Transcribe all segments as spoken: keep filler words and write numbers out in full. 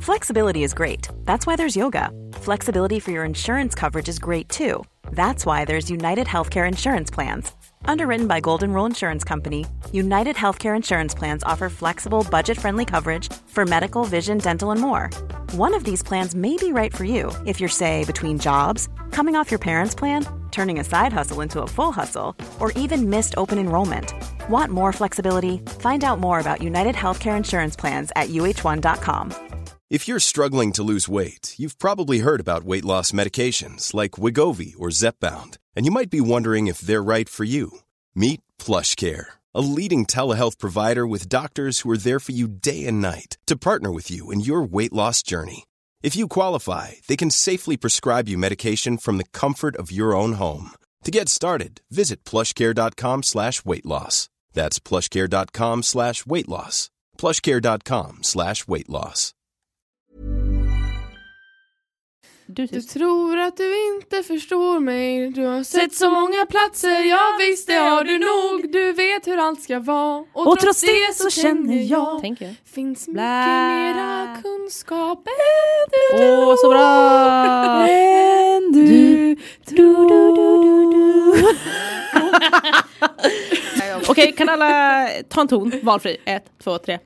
Flexibility is great. That's why there's yoga. Flexibility for your insurance coverage is great too. That's why there's United Healthcare Insurance Plans. Underwritten by Golden Rule Insurance Company, United Healthcare Insurance Plans offer flexible, budget-friendly coverage for medical, vision, dental, and more. One of these plans may be right for you if you're, say, between jobs, coming off your parents' plan, turning a side hustle into a full hustle, or even missed open enrollment. Want more flexibility? Find out more about United Healthcare Insurance Plans at U H one dot com. If you're struggling to lose weight, you've probably heard about weight loss medications like Wegovy or Zepbound, and you might be wondering if they're right for you. Meet PlushCare, a leading telehealth provider with doctors who are there for you day and night to partner with you in your weight loss journey. If you qualify, they can safely prescribe you medication from the comfort of your own home. To get started, visit plushcare.com slash weight loss. That's plushcare.com slash weight loss. plushcare.com slash weight loss. Du, du tror att du inte förstår mig. Du har sett så många platser. Ja visst, det har du nog. Du vet hur allt ska vara. Och, och trots det så känner jag Tänker. Finns mycket Bla. mera kunskap än du. Åh, oh, så bra. Än du, du tror du, du, du. Okej, okay, kan alla ta en ton? Valfri. Ett, två, tre.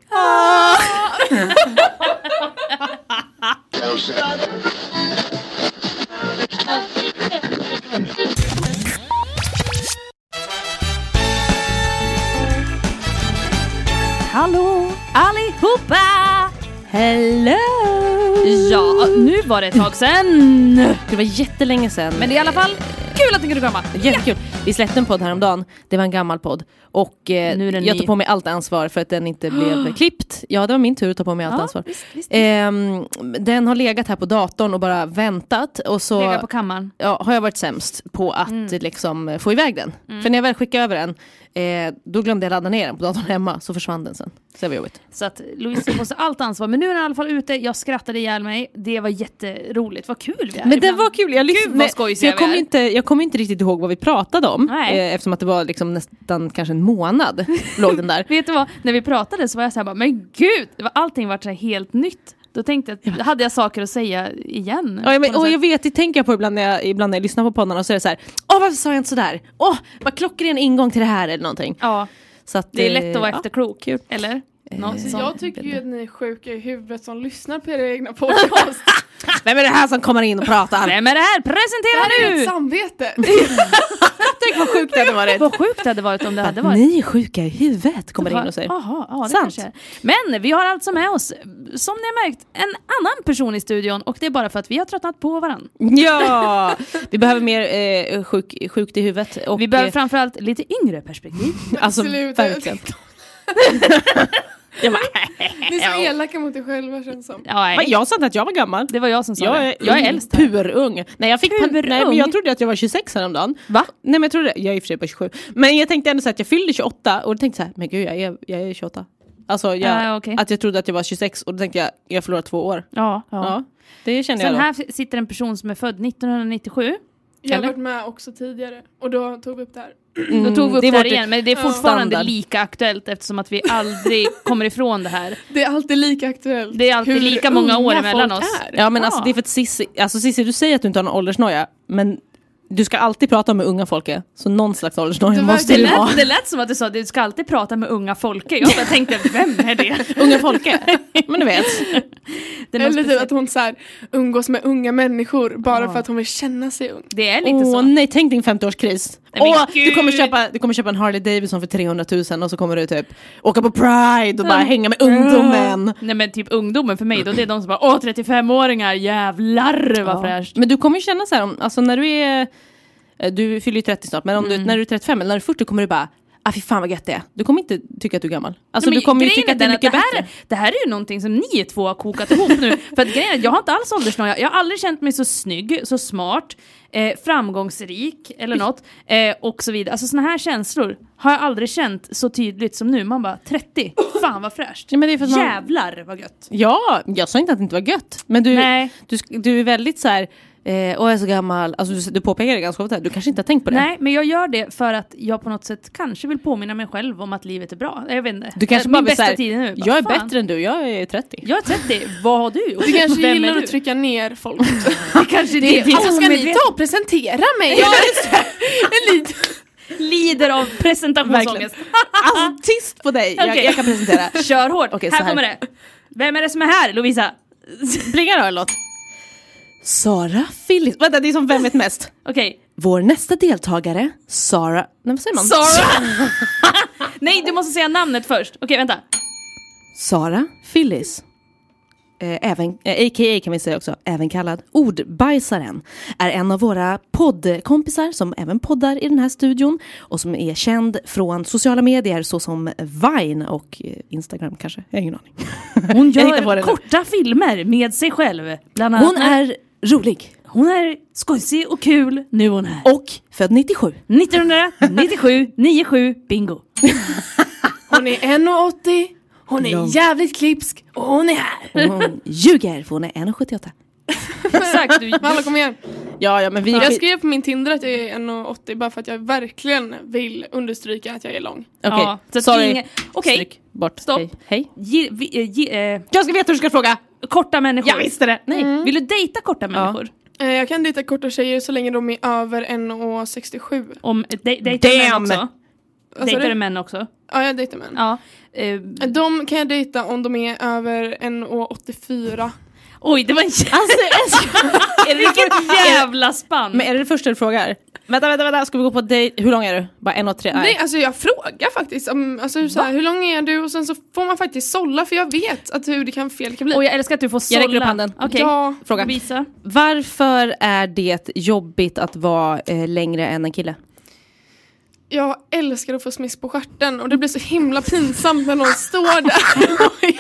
Hallå allihopa! Hello! Ja, nu var det ett tag sedan. Det var jättelänge sedan. Men det är i alla fall kul att ni kunde komma. Jättekul. Ja. Vi släppte en podd häromdagen. Det var en gammal podd. Och eh, nu är den jag ny. tog på mig allt ansvar för att den inte blev klippt. Ja, det var min tur att ta på mig allt ja, ansvar. Visst, visst, visst. Eh, den har legat här på datorn och bara väntat. Och så Legat på kammaren. Ja, har jag varit sämst på att mm. liksom, få iväg den. Mm. För när jag väl skickade över den, eh, då glömde jag ladda ner den på datorn hemma. Så försvann den sen. Så det var jobbigt. Så att Louise får allt ansvar. Men nu är den i alla fall ute. Jag skrattade ihjäl mig. Det var jätteroligt. Vad kul vi är. Men ibland. Det var kul. Jag, lyssn- Gud, vad jag, kommer inte, jag kommer inte riktigt ihåg vad vi pratade om. Eh, eftersom att det var liksom nästan kanske en månad låg den där. Vet du vad? När vi pratade så var jag så här bara, men gud, det var, allting var så här helt nytt. Då tänkte jag, då hade jag saker att säga igen. Ja, men, och jag vet, det tänker jag på ibland när jag, ibland när jag lyssnar på poddarna och så är det så här, åh varför sa jag inte sådär? Åh, vad klockren ingång till det här eller någonting. Ja, så att, det är lätt att vara ja, efterklok. Kul. Eller? Alltså, jag tycker ju att ni är sjuka i huvudet som lyssnar på era egna podcast. Vem är det här som kommer in och pratar? Vem är det här? Presentera det här nu! är ett samvete. Tänk vad sjukt det hade varit. Vad sjukt det hade varit om det hade varit. Ni är sjuka i huvudet, kommer in och säger. Aha, ja, det Sant. kanske. Men vi har alltså med oss, som ni har märkt, en annan person i studion. Och det är bara för att vi har tröttnat på varandra. Ja, vi behöver mer eh, sjuk, sjukt i huvudet. Och, vi behöver framförallt lite yngre perspektiv. Alltså, Absolut. verkligen. Jag bara, ni är så elaka mot er själva, känns som. Ja, jag sa att jag var gammal. Det var jag som sa jag det. Är jag är äldst. Purung. Nej, jag fick pan- Purung. nej, men jag trodde att jag var tjugosex häromdagen. Va? Nej, men jag trodde jag är i och för sig på tjugosju. Men jag tänkte ändå så att jag fyllde tjugoåtta och då tänkte så här, men gud, jag är jag är tjugoåtta. Alltså jag, uh, okay. att jag trodde att jag var tjugosex och då tänkte jag jag förlorar två år. Ja, ja. ja det kände Sen jag. Sen här sitter en person som är född nittonhundranittiosju. Jag har varit med också tidigare och då tog vi upp det här. Mm, då tog vi upp det, det här igen, men det är fortfarande standard. Lika aktuellt eftersom att vi aldrig kommer ifrån det här. Det är alltid lika aktuellt. Det är alltid hur lika många år emellan oss. Är. Ja, men ja. Alltså det är för att Cissi, alltså Cissi, du säger att du inte har någon åldersnoja, men du ska alltid prata med unga folk, så någon slags åldersnoja måste du ha. Det lät som att du sa att du ska alltid prata med unga folk. Jag bara tänkte, vem är det? Unga folk? Men du vet. Eller typ att hon så här, umgås med unga människor bara oh. för att hon vill känna sig ung. Det är lite oh, så. Nej, tänk din femtioårskris. Åh, du kommer köpa du kommer köpa en Harley Davidson för trehundratusen och så kommer du typ åka på Pride och bara hänga med ungdomen. Nej, men typ ungdomen för mig då, det är de som bara, åh, trettiofem-åringar, jävlar vad ja. fräscht. Men du kommer ju känna så här, alltså när du är du fyller ju trettio snart, men om du, mm. när du är trettiofem eller när du är fyrtio kommer du bara, ah fy fan vad gött det är. Du kommer inte tycka att du är gammal. Alltså nej, du kommer ju tycka att det är mycket det här, bättre. Det här är ju någonting som ni två har kokat ihop nu. För att grejen är, jag har inte alls åldersnoja. Jag har aldrig känt mig så snygg, så smart, eh, framgångsrik eller något. Eh, och så vidare. Alltså såna här känslor har jag aldrig känt så tydligt som nu. Man bara, trettio, fan vad fräscht. Ja, men det är för jävlar vad gött. Ja, jag sa inte att det inte var gött. Men du, du, du är väldigt så här Eh, och jag är så gammal. Alltså du, du påpekar det ganska ofta. Du kanske inte har tänkt på det. Nej, men jag gör det för att jag på något sätt kanske vill påminna mig själv om att livet är bra. Jag vet inte. Du kanske Min bara vill bästa säga, tid nu. Bara, jag är fan. bättre än du. Jag är trettio. Jag är trettio. Vad har du gjort? Du kanske Vem gillar är du? att trycka ner folk. Det kanske det, det Alltså ska ni ta och presentera mig? Ja, En liten... lider av presentationsångest. Alltså tyst på dig. Jag, Okej. jag kan presentera. Kör hårt. Okej, så här här. kommer det. Vem är det som är här, Lovisa? Plingar då en låt. Sara Phillips. Vänta, det är som Vem vet mest. Okej. Vår nästa deltagare, Sara... Nej, vad säger man? Sara. Nej, du måste säga namnet först. Okej, vänta. Sara Phillips. Eh, även, eh, A K A kan vi säga också, även kallad Ordbajsaren, är en av våra poddkompisar som även poddar i den här studion och som är känd från sociala medier såsom Vine och eh, Instagram kanske, jag har ingen aning. Hon Jag hittar på gör det nu. korta filmer med sig själv. Bland annat. Hon är rolig Hon är skojsig och kul. Nu är hon här. och född nittiosju. nittonhundranittiosju, nittiosju, bingo. Hon är en komma åttio. Hon är Lång. jävligt klipsk. Och hon är här. Och hon ljuger för hon är en komma sjuttioåtta. Exakt. Du, Alla kom igen. Ja, ja, men vi... Jag skrev på min Tinder att jag är en komma åttio bara för att jag verkligen vill understryka att jag är lång. Okej, Ja, så att sorry. ingen- Okej. Stryk bort. Stopp. Hej. Hej. Ge, vi, eh, ge, eh, Jag ska veta hur du ska fråga. korta människor. Jag visste det. Nej. Vill du dejta korta människor? Eh, Jag kan dejta korta tjejer så länge de är över en komma sextiosju. Om de, dejtar du män Damn. också? Vad sa Dejtar du? du män också? Ja, jag dejtar män. Ja. Eh, De kan jag dejta om de är över en komma åttiofyra. oj, det var en jävla... Är det Vilket jävla spann. Men är det det första du frågar? Vänta, vänta, vänta. Ska vi gå på dejt? Hur lång är du? Bara en och tre? Nej, alltså jag frågar faktiskt om, alltså, så här, hur lång är du? Och sen så får man faktiskt sålla, för jag vet att hur det kan fel kan bli. Och jag älskar att du får sålla. Jag räcker upp handen. Okej, Ja, Fråga. visa. Varför är det jobbigt att vara eh, längre än en kille? jag älskar att få smisk på stjärten och det blir så himla pinsamt när någon står där.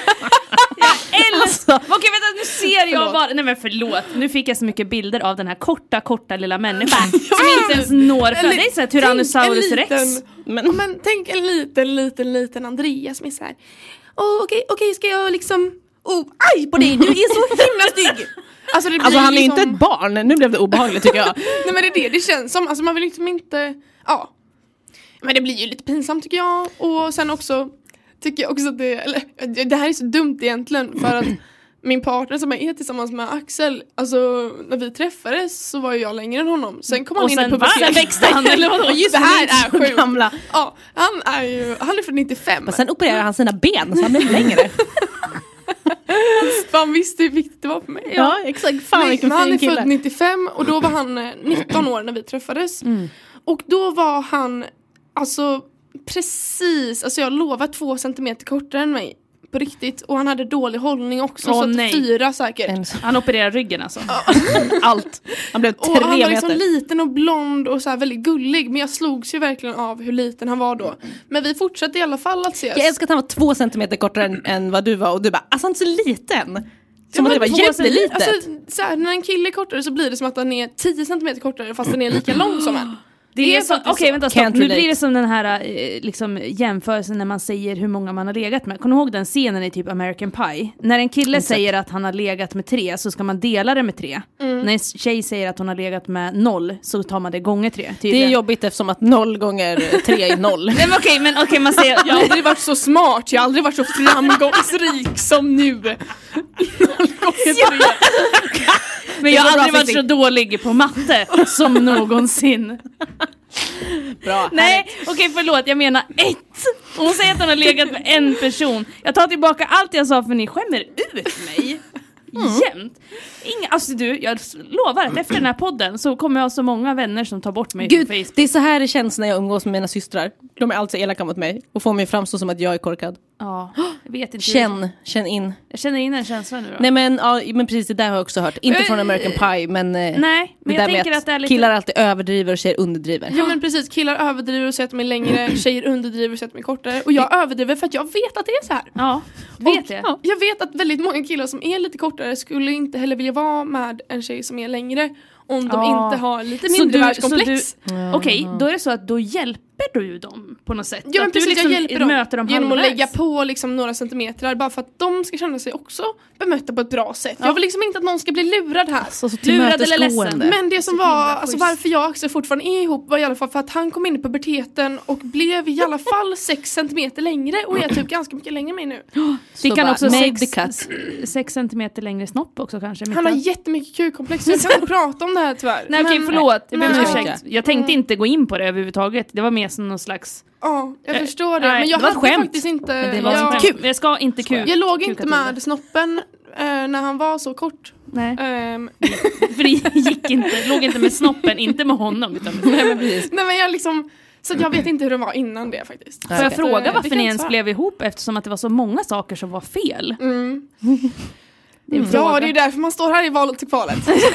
Alltså, okej, vänta, nu ser jag Förlåt. bara... Nej men förlåt, nu fick jag så mycket bilder av den här korta, korta lilla människan som inte ens når fram. Det är såhär Tyrannosaurus Tänk en rex. liten- Men, Ja, men tänk en liten, liten, liten Andrea som är så här. Åh, okej, okej, ska jag liksom... Oh, aj på dig, du är så himla snygg! Alltså, det blir alltså han är ju liksom... inte ett barn. Nu blev det obehagligt tycker jag. Nej, men det är det det känns som. Alltså man vill liksom inte... Ja. Men det blir ju lite pinsamt tycker jag. Och sen också tycker jag också att det... Eller, det här är så dumt egentligen. För att min partner som jag är tillsammans med Axel, alltså när vi träffades så var ju jag längre än honom. Sen kom han Och in sen, i puberteten. sen växte han, eller vadå? Just det här är Så sjukt. gamla. Ja, han är ju... Han är från nittiofem. Men sen opererar han sina ben så han blir längre. För han visste hur viktigt det var för mig. Ja, exakt. Fan Nej, vilken men han fin är kille. född nittiofem och då var han eh, nitton år när vi träffades. Mm. Och då var han alltså precis, alltså jag lovar två centimeter kortare än mig. På riktigt. Och han hade dålig hållning också. Åh, så att nej. fyra säkert. En- Han opererar ryggen alltså. Allt. Han blev Och tre han var meter. liksom liten och blond och så här väldigt gullig. Men jag slogs ju verkligen av hur liten han var då. Men vi fortsatte i alla fall att ses. Jag älskar att han var två centimeter kortare än, än vad du var. Och du bara, alltså han är så liten. Som att men det var två jättelitet. centimeter- Alltså, så här, när en kille är kortare så blir det som att han är tio centimeter kortare fast den är lika lång som en. Det Det är är så, faktiskt okej så. vänta stopp, Can't nu relate. blir det som den här eh, liksom, jämförelsen när man säger hur många man har legat med. Kommer du ihåg den scenen i typ American Pie? När en kille Exakt. säger att han har legat med tre så ska man dela det med tre. Mm. När en tjej säger att hon har legat med noll så tar man det gånger tre. Det är jobbigt eftersom att noll gånger tre är noll. Nej men okej, men okej man säger... Jag har aldrig varit så smart, jag har aldrig varit så framgångsrik som nu. Noll gånger tre. Men jag Det är har så aldrig bra varit så fixing. dålig på matte som någonsin. Bra. Nej, okej förlåt, jag menar ett. Hon säger att hon har legat med en person. Jag tar tillbaka allt jag sa för ni skämmer ut mig. Jämt. Inga, alltså du, jag lovar att efter den här podden så kommer jag ha så många vänner som tar bort mig Gud, från Facebook. det är så här det känns när jag umgås med mina systrar. De är alltid elaka mot mig och får mig framstå som att jag är korkad. Ja, jag vet inte. Känn, känn in. Jag känner in en känsla nu då. Nej men, ja, men precis det där har jag också hört. Inte Eh, från American Pie men, eh, Nej, men det jag där med tänker att det är lite... killar alltid överdriver och tjejer underdriver. Ja men precis, killar överdriver och säger att de är längre, tjejer underdriver och säger att de är kortare. Och jag överdriver för att jag vet att det är så här. Ja, vet Och, jag. ja, jag vet att väldigt många killar som är lite kortare skulle inte heller vilja vara med en tjej som är längre om de Ja. inte har lite Så du- mindrevärldskomplex. så du- Okej, då är det så att då hjälper du dem på något sätt? Ja, men att du precis, liksom jag hjälper dem möter dem genom att halvvägs. lägga på liksom några centimeter bara för att de ska känna sig också bemötta på ett bra sätt. Ja. Jag vill liksom inte att någon ska bli lurad här. Så, så Lurad eller ledsen. Men det som var, alltså varför jag också fortfarande är ihop var i alla fall för att han kom in i puberteten och blev i alla fall sex centimeter längre och är typ ganska mycket längre än mig nu. Det kan bara, också made sex, the cut. sex centimeter längre snopp också kanske. Han har jättemycket kukkomplex så jag kan inte prata om det här tyvärr. Nej okej, förlåt. Jag ber om men- ursäkt. Jag tänkte inte gå in på det överhuvudtaget. Det var mer som någon slags... Ja, jag Eh, förstår det. nej, Men jag det var ett hade skämt. faktiskt inte... Men det var jag, kul. Jag ska inte kul. jag låg inte kuka till det. med snoppen eh, när han var så kort. Nej, Ehm, för det gick inte. Låg inte med snoppen, inte med honom. Utan med Nej, men precis. nej men jag liksom... Så att jag vet inte hur det var innan det faktiskt. Får jag okej. fråga Det varför kan ni jag ens svara. blev ihop eftersom att det var så många saker som var fel? Mm. Det är en Ja, fråga. det är därför man står här i valet till kvalet.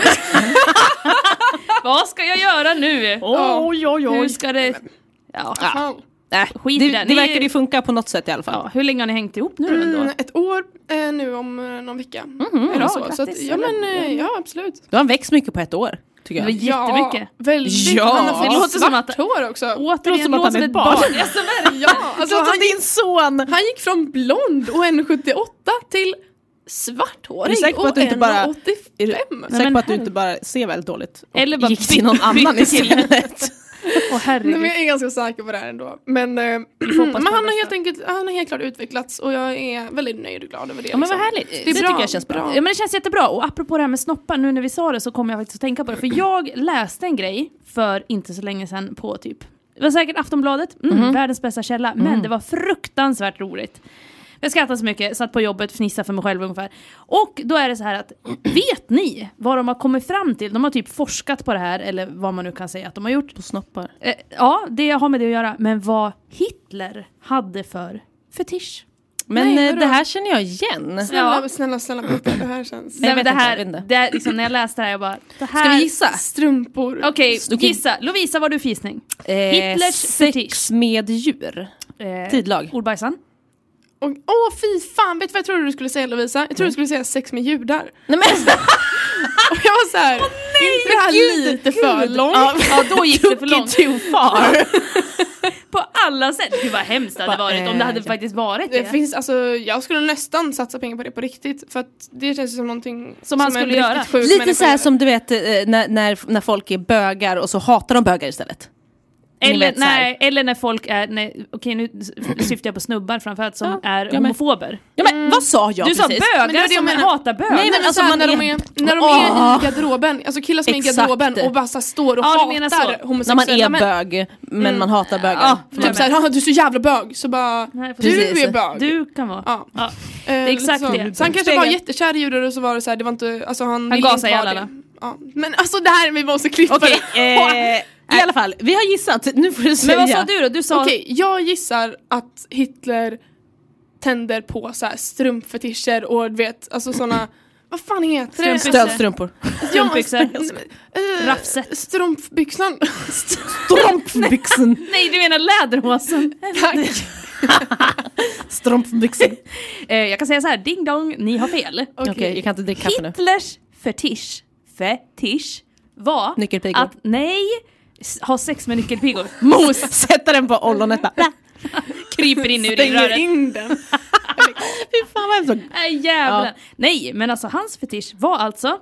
Vad ska jag göra nu? Oj, oj, Hur ska det... Ja, Fan. Äh, Skit i det, det. det Ni- verkar ju funka på något sätt i alla fall. ja, hur länge har ni hängt ihop nu då? Mm, ändå? ett år eh, nu om eh, någon vecka. Mhm, Eller bra, så. Så att, grattis. ja, men, eh, ja, absolut. Du har växt mycket på ett år, tycker Det var jag. jättemycket. Ja, väldigt. Ja. Han har Det fått låter som att- svart hår också. Återigen, som att han låter är som ett ett barn. barn. Alltså, verkligen. Ja, alltså, han, gick, din son! han gick från blond och en sjuttioåtta till svarthårig Är du säker på och att du inte bara- en åttiofem. Är du säker men på att du herre- inte bara ser väldigt dåligt? Och Eller bara gick till någon bytte- annan bytte kille. istället? Åh Nej, men herregud. jag är ganska säker på det här ändå. Men, eh, hoppas men på han det har bästa. helt enkelt han har helt klart utvecklats och jag är väldigt nöjd och glad över det. Ja, men vad liksom. härligt. Det är Det bra, tycker jag känns bra. bra. Ja, men det känns jättebra. Och apropå det här med snoppar, nu när vi sa det så kommer jag faktiskt att tänka på det. För jag läste en grej för inte så länge sedan på typ, det var säkert Aftonbladet, mm, Mhm. världens bästa källa, men det var fruktansvärt roligt. Jag skrattade så mycket, satt på jobbet, fnissade för mig själv ungefär. Och då är det så här att, vet ni vad de har kommit fram till? De har typ forskat på det här, eller vad man nu kan säga att de har gjort. På snoppar. Eh, ja, det har med det att göra. Men vad Hitler hade för fetisch. Men Nej, eh, vadå? det här känner jag igen. Snälla, Ja. snälla, snälla, berätta. Det här känns... Nej, jag men vet det här, inte, jag vet inte. det är liksom, när jag läste det här, jag bara... Det här... Ska vi gissa? Strumpor. Okej, Okej. gissa. Lovisa, vad har du för gissning? Eh, Hitlers sex fetisch. med djur. Eh, Tidlag. Ordbajsan. Åh, oh, fy fan. Vet du vad jag trodde du skulle säga, Lovisa? Jag trodde du skulle säga sex med judar. Nej, men, Och jag var så här, inte det här lite för långt? Ja, ja, då gick det för långt. too far. På alla sätt. Gud vad hemskt det hade Vad varit är om det hade det? faktiskt varit det. Det finns, alltså, jag skulle nästan satsa pengar på det på riktigt. För att det känns som någonting Som han en skulle riktigt göra. sjuk Lite människa så här gör. som du vet eh, när, när, när folk är bögar och så hatar de bögar istället. Ni Eller, vet så här. nej, eller när folk är, nej, okej nu syftar jag på snubbar framförallt som Ja, är jag med. homofober. Ja, men vad sa jag Du sa precis? Men det bögar är det jag som menar. hatar bögar. Nej, men Nej, men alltså, så här, man när, är- de är, när de Åh. är i garderoben, alltså killar som är i Exakt. garderoben och bara så här står och Ja, du menar hatar så. homosexuella När man är män. bög, men man hatar bögar. Ja, För Typ såhär, "Haha, du är så jävla bög", så bara, Nej, du precis. är bög. Du kan vara. Ja. Ja. Det är exakt det. Så han kanske Spegel. var jättekär i judar och så var det så här, det var inte, alltså han, Han ville gasade inte ha ihjäl alla. det. Ja. Men alltså det här, vi måste klippa Okej, det. eh, i alla fall, vi har gissat, nu får du säga. Men vad sa du då? Du sa... Okej, jag gissar att Hitler tänder på så här strumpfetischer och du vet, alltså såna, vad fan heter det? Strumpbyxor. Stödstrumpor. Strumpbyxor. Eh, Rafset. Strumpbyxan. Strumpbyxen. Nej, du menar läderhosen. Tack. Strumpbyxen. Eh, jag kan säga så här, ding dong, ni har fel. Okej, jag kan inte dricka kaffe nu. Hitlers fetisch, fetisch var Nyckelpigor. att, nej, s- ha sex med nyckelpigor. Mos! Sätta den på ollonet bara. Kryper in i Stänger urinröret. in den. Fy fan vad hemskt. Nej, jävlar. Ja. Nej, men alltså hans fetisch var alltså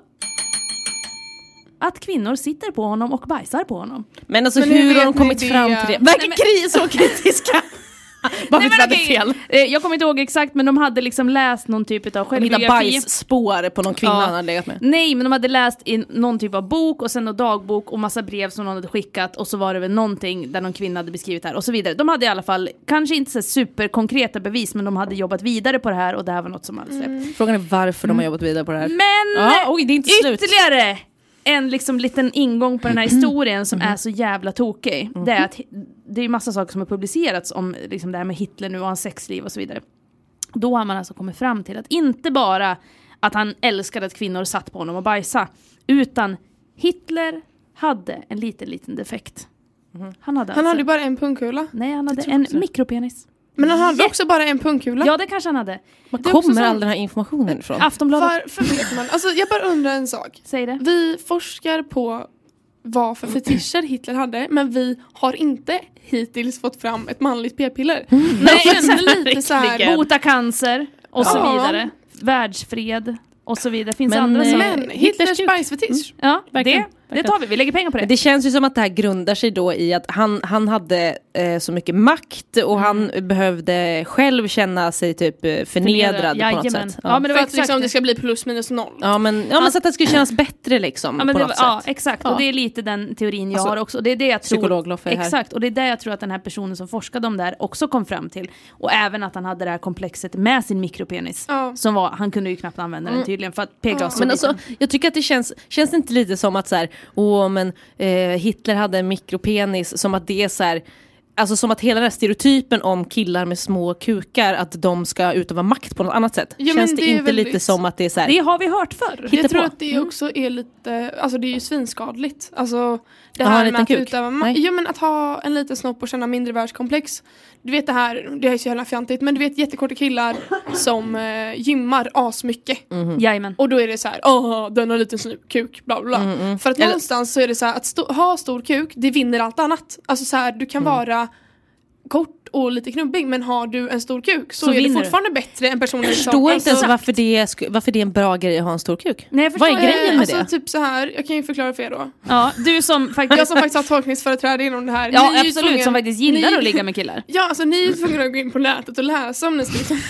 att kvinnor sitter på honom och bajsar på honom. Men alltså Men hur, hur har vet de ni kommit det? fram till det? Nej, Verkar men- kri så kritiska. Bara för att vi hade okej, fel. eh, jag kommer inte ihåg exakt, men de hade liksom läst någon typ av De hittar självbiografi. bajsspår på någon kvinna Ja. han hade legat med. Nej, men de hade läst i någon typ av bok och sen någon dagbok och massa brev som någon hade skickat och så var det väl någonting där någon kvinna hade beskrivit det här och så vidare. De hade i alla fall, kanske inte så superkonkreta bevis, men de hade jobbat vidare på det här och det här var något som hade släppt. Mm. Frågan är varför de har jobbat vidare på det här. Men Ja, oj, det är inte slut. ytterligare en liksom liten ingång på den här historien som är så jävla tokig. Det är att det är massa saker som har publicerats om liksom det här med Hitler nu och hans sexliv och så vidare. Då har man alltså kommit fram till att inte bara att han älskade att kvinnor satt på honom och bajsa, utan Hitler hade en liten liten defekt. Han hade Han alltså, hade ju bara en pungkula. nej, han hade tror en också det. mikropenis. Men han hade också bara en pungkula. Ja, det kanske han hade. Var det är också kommer så- all den här informationen ifrån? Aftonbladet, Varför vet man? Alltså jag bara undrar en sak. säg det. Vi forskar på vad för fetischer Hitler hade, men vi har inte hittills fått fram ett manligt p-piller. Mm. Nej, jag känner lite så här, bota cancer och så Ja. vidare. Världsfred och så vidare. Det finns Men, andra eh, som... men Hitlers bajsfetisch. Ja, verkligen, det, det tar vi. Vi lägger pengar på det. Det känns ju som att det här grundar sig då i att han, han hade eh, så mycket makt och Mm. han behövde själv känna sig typ eh, förnedrad på något Jajamän. sätt. Ja, men det För var att exakt liksom, det. det ska bli plus minus noll. Ja men, ja, men så att det skulle kännas bättre liksom Ja, men på det något var, ja, sätt. exakt. Ja. Och det är lite den teorin jag Alltså, har också. Det är det jag tror. psykolog-Loffe här. Exakt. Och det är det jag tror att den här personen som forskade om det här också kom fram till. Och även att han hade det här komplexet med sin mikropenis. Ja. Som var, han kunde ju knappt använda den tydligen för att peka Ja. oss så Men liten. alltså, jag tycker att det känns, känns det inte lite som att så här, åh men eh, Hitler hade en mikropenis, som att det är så här, alltså som att hela den här stereotypen om killar med små kukar, att de ska utöva makt på något annat sätt. Ja, men känns det, det är inte väldigt- lite som att det är så här, Det har vi hört förr. Hitta Jag tror på. att det också är lite, alltså det är ju svinskadligt. Alltså det Ja, en här liten med att kuk. utöva ma- Nej. ja, men att ha en liten snopp och känna mindre världskomplex. Du vet det här, det är så jävla fjantigt, men du vet jättekorta killar som eh, gymmar asmycket. Mm. Jajamän. Och då är det så här, åh, den har en liten snu- kuk, bla bla bla. Mm, För att Eller- någonstans så är det så här, att stå- ha stor kuk, det vinner allt annat. Alltså så här, du kan Mm. vara kort och lite knubbig, men har du en stor kuk så, Så är det vinner du. fortfarande bättre än personer jag som... förstår inte ens alltså- varför det, är, sk- varför det är en bra grej att ha en stor kuk. Nej, jag Vad är förstår. grejen med alltså, det? typ så här, jag kan ju förklara för er då. Ja, du som faktiskt... Jag som faktiskt har tolkningsföreträde inom det här. ja, Ni är ju absolut. tvungna- Som faktiskt gillar ni- att ligga med killar. Ja, alltså ni är tvungna att gå in på nätet och läsa om ni ska liksom,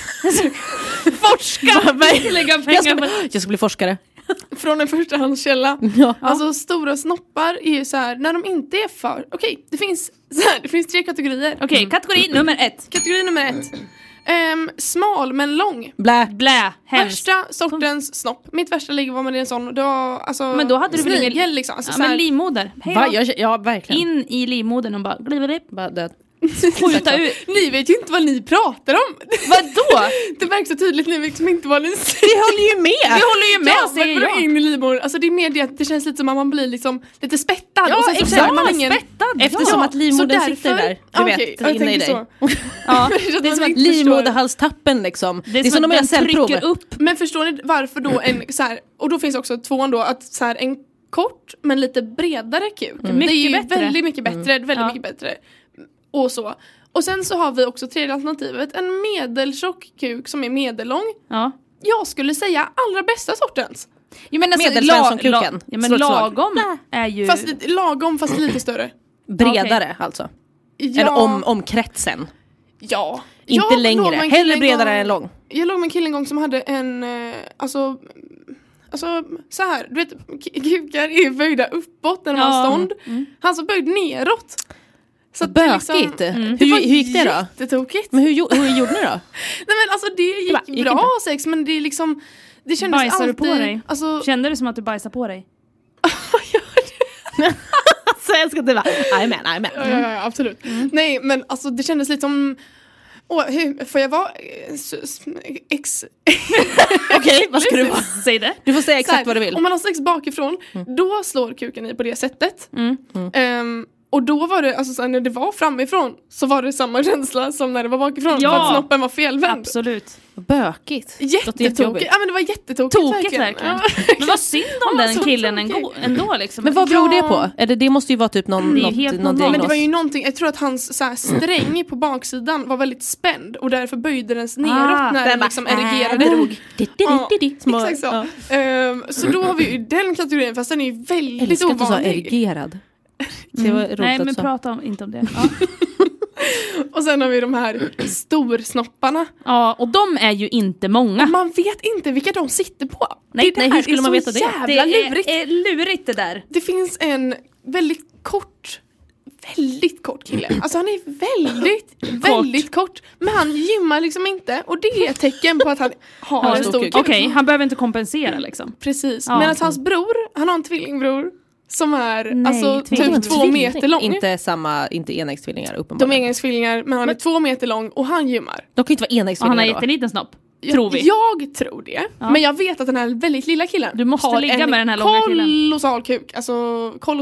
Forska! Lägga Jag pengar ska, på... bli, jag ska bli forskare. från en förstahandskälla. Ja. Alltså stora snoppar är ju så här, när de inte är för... Okej, det finns så här, det finns tre kategorier. Okej, kategori nummer ett. Kategori nummer ett. Ehm, smal men lång. Blä. Blä, hemskt. Värsta sortens snopp. Mitt värsta ligg var med en sån. Då, alltså, Men då hade du väl ingen- snigel liksom. Alltså, Ja, så här, men livmoder. Hej Va? då. Jag, ja, verkligen. In i livmodern och bara... Blip, Bara död. skjuta ut. ni vet ju inte vad ni pratar om. Vadå? Det märks så tydligt, ni vet liksom inte vad ni säger. Vi håller ju med! Vi håller ju med, Ja, säger men vadå jag. in i livmodern? Alltså det är mer det att det känns lite som att man blir liksom lite spettad. Ja, och sen så exakt. känner man ingen... Spettad. Eftersom Ja, att livmodern så sitter därför- där. Du Ja, vet, okej, jag inne i tänker dig. så. Ja, det är som att Livmoderhalstappen liksom. det är som, de att gör den cellprov. trycker upp. Men förstår ni varför då en så här, och då finns också tvåan då, att så här, en kort men lite bredare kuk. Det är Mycket ju bättre. väldigt mycket bättre, väldigt Ja. mycket bättre. Och så. Och sen så har vi också tredje alternativet, en medeltjock kuk som är medellång. Ja. Jag skulle säga allra bästa sortens. Jo, men alltså, Medelsvensson-kuken. la- la- Ja, men Slå ett slag. lagom är ju... Fast lite- lagom fast lite större. Bredare alltså. Ja. Eller om, om kretsen. Ja. Inte Jag längre. låg med en Hellre kille en bredare gång- än lång. Jag låg med en kille en gång som hade en, eh, alltså, alltså så här, du vet, k- kukar är böjda uppåt när de Ja. har stånd. Mm. Han så böjd neråt. Så att det Bökigt. liksom- Hur, Det var hur gick det då? jättetokigt. Men hur, gjo- hur gjorde ni då? Nej men alltså det gick, bara, gick bra inte. sex, men det är liksom, det kändes Bajsar du alltid... på dig? Alltså, Kände du som att du bajsar på dig? Så jag ska inte vara, jajamän, jajamän. ja, ja, ja, absolut. Nej men alltså det kändes lite som... Åh, hur, får jag vara eh, s- s- ex... Okej, vad ska du vara? Säg det. Du får säga Så exakt här, vad du vill. Om man har sex bakifrån, då slår kuken i på det sättet. Mm. Ehm, och då var det, alltså så här, när det var framifrån så var det samma känsla som när det var bakifrån. Ja. För att snoppen var felvänd. Absolut. Bökigt. Låter jättejobbigt. Jättetokigt. Ja men det var jättetokigt Tokigt verkligen. Ja. Men vad synd om Ja, den så killen tokigt. ändå, ändå liksom. Men vad beror Ja. det på? Är det, det måste ju vara typ någon, Det är något, helt någon normalt. Men det diagnos. var ju någonting, jag tror att hans så här, sträng på baksidan var väldigt spänd och därför böjde den sig neråt Ah, när den den bara, liksom äh, erigerade. drog. Di, di, di, Ja, di, di. Små- Exakt så. ja. Ehm, så då har vi ju den kategorin, fast den är ju väldigt Älskar att du sa ovanlig. erigerad. Det var roligt Nej att men sa. prata om, inte om det. Ja. Och sen har vi de här storsnopparna. Ja, och de är ju inte många. Man vet inte vilka de sitter på. Nej, det nej, där hur skulle är man så veta det? jävla Det är, lurigt. är lurigt det där. Det finns en väldigt kort, väldigt kort kille. Alltså han är väldigt, väldigt kort. Men han gymmar liksom inte. Och det är ett tecken på att han har Ja, en stor stor kuk. kuk. Okej, han behöver inte kompensera liksom. Precis. Ja. Medan hans bror, han har en tvillingbror som är Nej, alltså tvilling. typ två meter lång. Inte samma, inte enäggstvillingar De är uppenbarligen. enäggstvillingar, men han är två meter lång och han gymmar. De kan ju inte vara Och han har enäggstvillingar då. jätteliten snopp. Tror vi. Jag, jag tror det. Ja. Men jag vet att den här väldigt lilla killen Du måste har ligga en med den här långa killen. kolossal kuk. Alltså kolossal.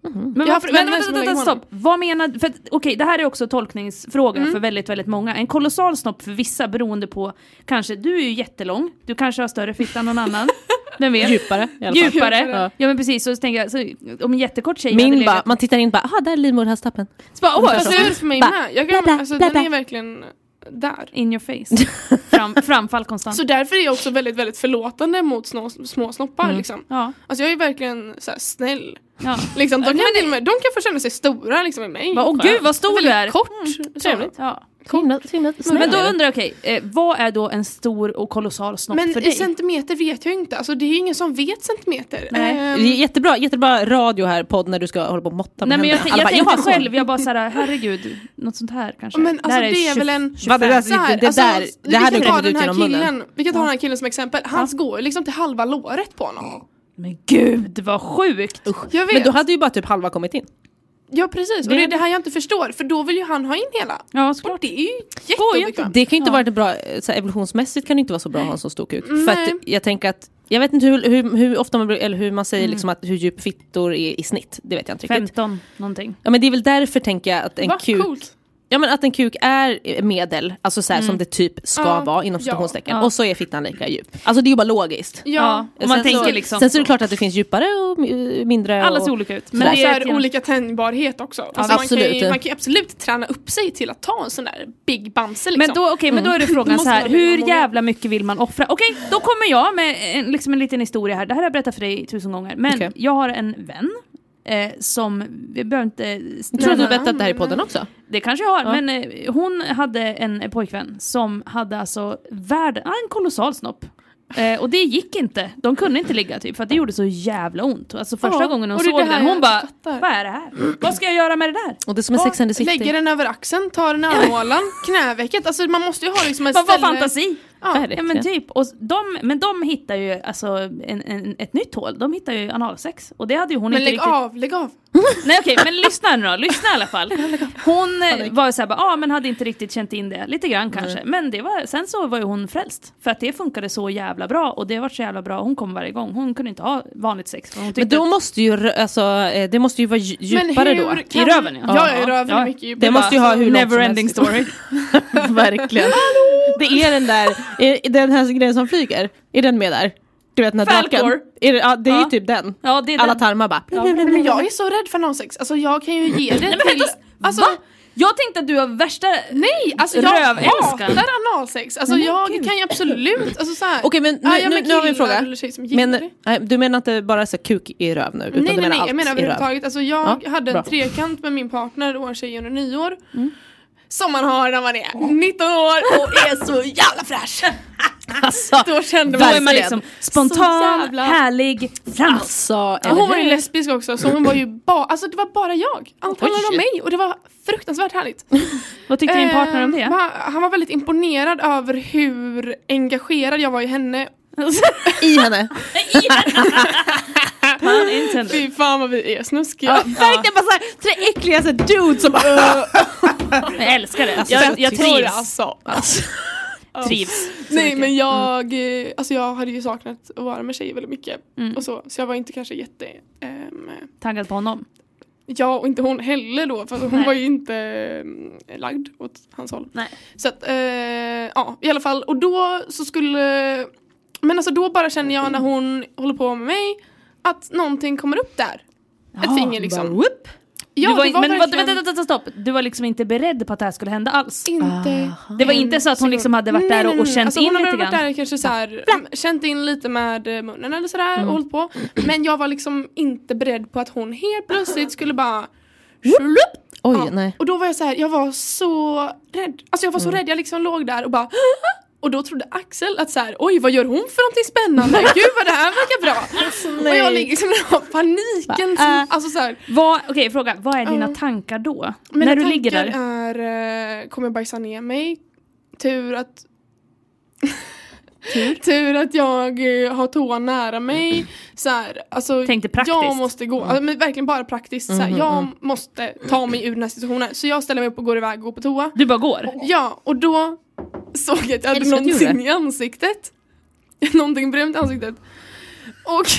Mm. Men, vad, men vänta, vänta, vänta, stopp. Vad menar, för okej, okay, det här är också tolkningsfråga mm. för väldigt, väldigt många. En kolossal snopp för vissa beroende på, kanske, du är ju jättelång, du kanske har större fitta än någon annan. Vem vet? Djupare. I alla fall. Djupare. Ja. ja, men precis, så tänker jag, så, om en jättekort tjej Min legat... bara, man tittar in bara, aha, där är livmoderhalstappen. Så bara, åh, så är det för mig med. Jag kan, alltså, den är verkligen... där. In your face. Fram, framfall konstant. Så därför är jag också väldigt, väldigt förlåtande mot små, små snoppar. Mm. Liksom. Ja. Alltså jag är verkligen så här, snäll. Ja. Liksom, de, kan, de, de kan få känna sig stora liksom, med mig. Åh gud, vad stor du är. Kort. Mm. Trevligt. Ja. Himla, himla, men då undrar jag, okej, okay, eh, vad är då en stor och kolossal snopp men för dig? Men centimeter vet jag inte. Alltså det är ju ingen som vet centimeter. Nej. Um, det är jättebra, jättebra radio här, podd, när du ska hålla på och måtta med nej, men jag, jag, jag bara, tänkte jag själv, jag bara såhär, herregud, något sånt här kanske. Men alltså det är, det är väl en... Va, det, där, det, det, det, där, alltså, det här vi kan ta den här killen, munnen. vi kan ta den här killen som exempel. Hans ja. går liksom till halva låret på honom. Men gud, vad sjukt. Jag vet. Men då hade ju bara typ halva kommit in. Ja, precis. Och det är det här jag inte förstår. För då vill ju han ha in hela. Ja, såklart. Och det är ju jätteobekvämt. Det kan ju inte ja. vara bra, så här, evolutionsmässigt kan det inte vara så bra att ha en så stor kuk. Nej. För att jag tänker att, jag vet inte hur, hur, hur ofta man, eller hur man säger mm. liksom att hur djup fittor är i snitt. Det vet jag inte riktigt. femton någonting. Ja, men det är väl därför tänker jag att en Va? kuk... Coolt. Ja, men att en kuk är medel, alltså så här, mm. som det typ ska ja, vara inom citationstecken. Ja. Och så är fittan lika djup. Alltså det är ju bara logiskt. Ja, och man tänker så, liksom. Sen så är det klart att det finns djupare och mindre. Alla ser olika ut. Men det är så här, olika tänjbarhet också. Ja, alltså absolut. Man kan, ju, man kan ju absolut träna upp sig till att ta en sån där big bamse liksom. Men då, okay, mm. men då är det frågan så här, hur jävla mycket vill man offra? Okej, okay, då kommer jag med en, liksom en liten historia här. Det här har jag berättat för dig tusen gånger. Men okay. jag har en vän Eh, som, vi behöver inte... Jag tror du har berättat det här i podden också. Det kanske jag har, ja. men eh, hon hade en pojkvän som hade alltså värld, ah, en kolossal snopp. Eh, och det gick inte. De kunde inte ligga typ, för att det gjorde så jävla ont. Alltså första ja, gången hon såg den, hon bara, fattar. Vad är det här? Vad ska jag göra med det där? Och det som är Sex and the City. Lägger den över axeln, tar den armhålan, knävecket. Alltså man måste ju ha liksom ett ställe... ställe... Vad fantasi? Ja, ja, men typ. Och de, men de hittar ju alltså en, en, ett nytt hål. De hittar ju analsex. Och det hade ju hon men inte lägg riktigt... av, lägg av. Nej okej, okay, men lyssna nu då. Lyssna i alla fall. Hon var så här, ja ah, men hade inte riktigt känt in det. Lite grann kanske. Mm. Men det var, sen så var ju hon frälst. För att det funkade så jävla bra. Och det var så jävla bra. Hon kom varje gång. Hon kunde inte ha vanligt sex. Hon men då att... måste ju, alltså, det måste ju vara djupare då. I röven, ja. Ja, i röven ja. är mycket djupare. Det måste ju ha hur never ending story. Verkligen. Det är den där, är den här grejen som flyger. Är den med där? Du vet när draken. Är det, ja, det är ju ja. typ den. Ja, det är alla den. Tarmar bara. Ja. Men jag är så rädd för analsex. Alltså jag kan ju ge det Nej, till... Alltså, va? Jag tänkte att du har värsta Nej, alltså jag hatar analsex. Alltså nej, jag gud. kan ju absolut alltså så här. Okej, men nu, ah, ja, nu, nu har vi en fråga. Men nej, du menar inte bara så kuk i röv nu utan nej, du menar nej, allt jag menar överhuvudtaget. Alltså jag ja, hade en bra. trekant med min partner och en tjej under nyår. Mm. Som man har när man är nitton år och är så jävla fräsch. Alltså, då kände man, man man liksom spontan, jävla... härlig, framåt. Alltså, hon var ju lesbisk också, så hon var ju bara, alltså det var bara jag. Allt handlade om mig och det var fruktansvärt härligt. Vad tyckte din partner om det? Eh, han var väldigt imponerad över hur engagerad jag var i henne. I henne? I henne? Fy fan vad vi är snuskiga. Ja, verkligen bara såhär, tre äckliga så dudes som bara... Jag älskar det. Alltså, jag, jag, jag trivs. Alltså. Alltså. Trivs. Nej mycket. Men jag mm. alltså jag hade ju saknat att vara med tjejer väldigt mycket mm. och så så jag var inte kanske jätte ähm, taggad på honom. Ja, och inte hon heller då för hon Nej. var ju inte äh, lagd åt hans håll. Nej. Så att äh, ja, i alla fall och då så skulle men alltså då bara känner jag när hon håller på med mig att någonting kommer upp där. Ett ja, finger liksom. Bara, Ja, du var, var men verkligen... vänta, vänta, stopp. Du var liksom inte beredd på att det här skulle hända alls. Inte. Det var inte så att hon liksom hade varit nej, där och, och känt alltså, in lite grann. Hon hade varit där kanske så här, känt in lite med munnen eller sådär mm. och hållit på. Men jag var liksom inte beredd på att hon helt plötsligt skulle bara Oj, ja. nej. Och då var jag så här, jag var så rädd. Alltså jag var så mm. rädd, jag liksom låg där och bara och då trodde Axel att så här, oj vad gör hon för någonting spännande? Gud vad det här verkar bra. Alltså, och jag ligger liksom med paniken. Som, äh, alltså så här. Okej, okay, fråga. Vad är dina uh, tankar då? När du ligger där? Är, uh, kommer jag bajsa ner mig? Tur att... Tur? Tur att jag uh, har toan nära mig. Så här, alltså, tänkte praktiskt. Jag måste gå, alltså, men verkligen bara praktiskt. Så här, mm, jag mm. måste ta mig ur den här situationen. Så jag ställer mig upp och går iväg och går på toa. Du bara går? Ja, och då såg jag att jag hade någonting i ansiktet. Någonting brunt i ansiktet. Och jag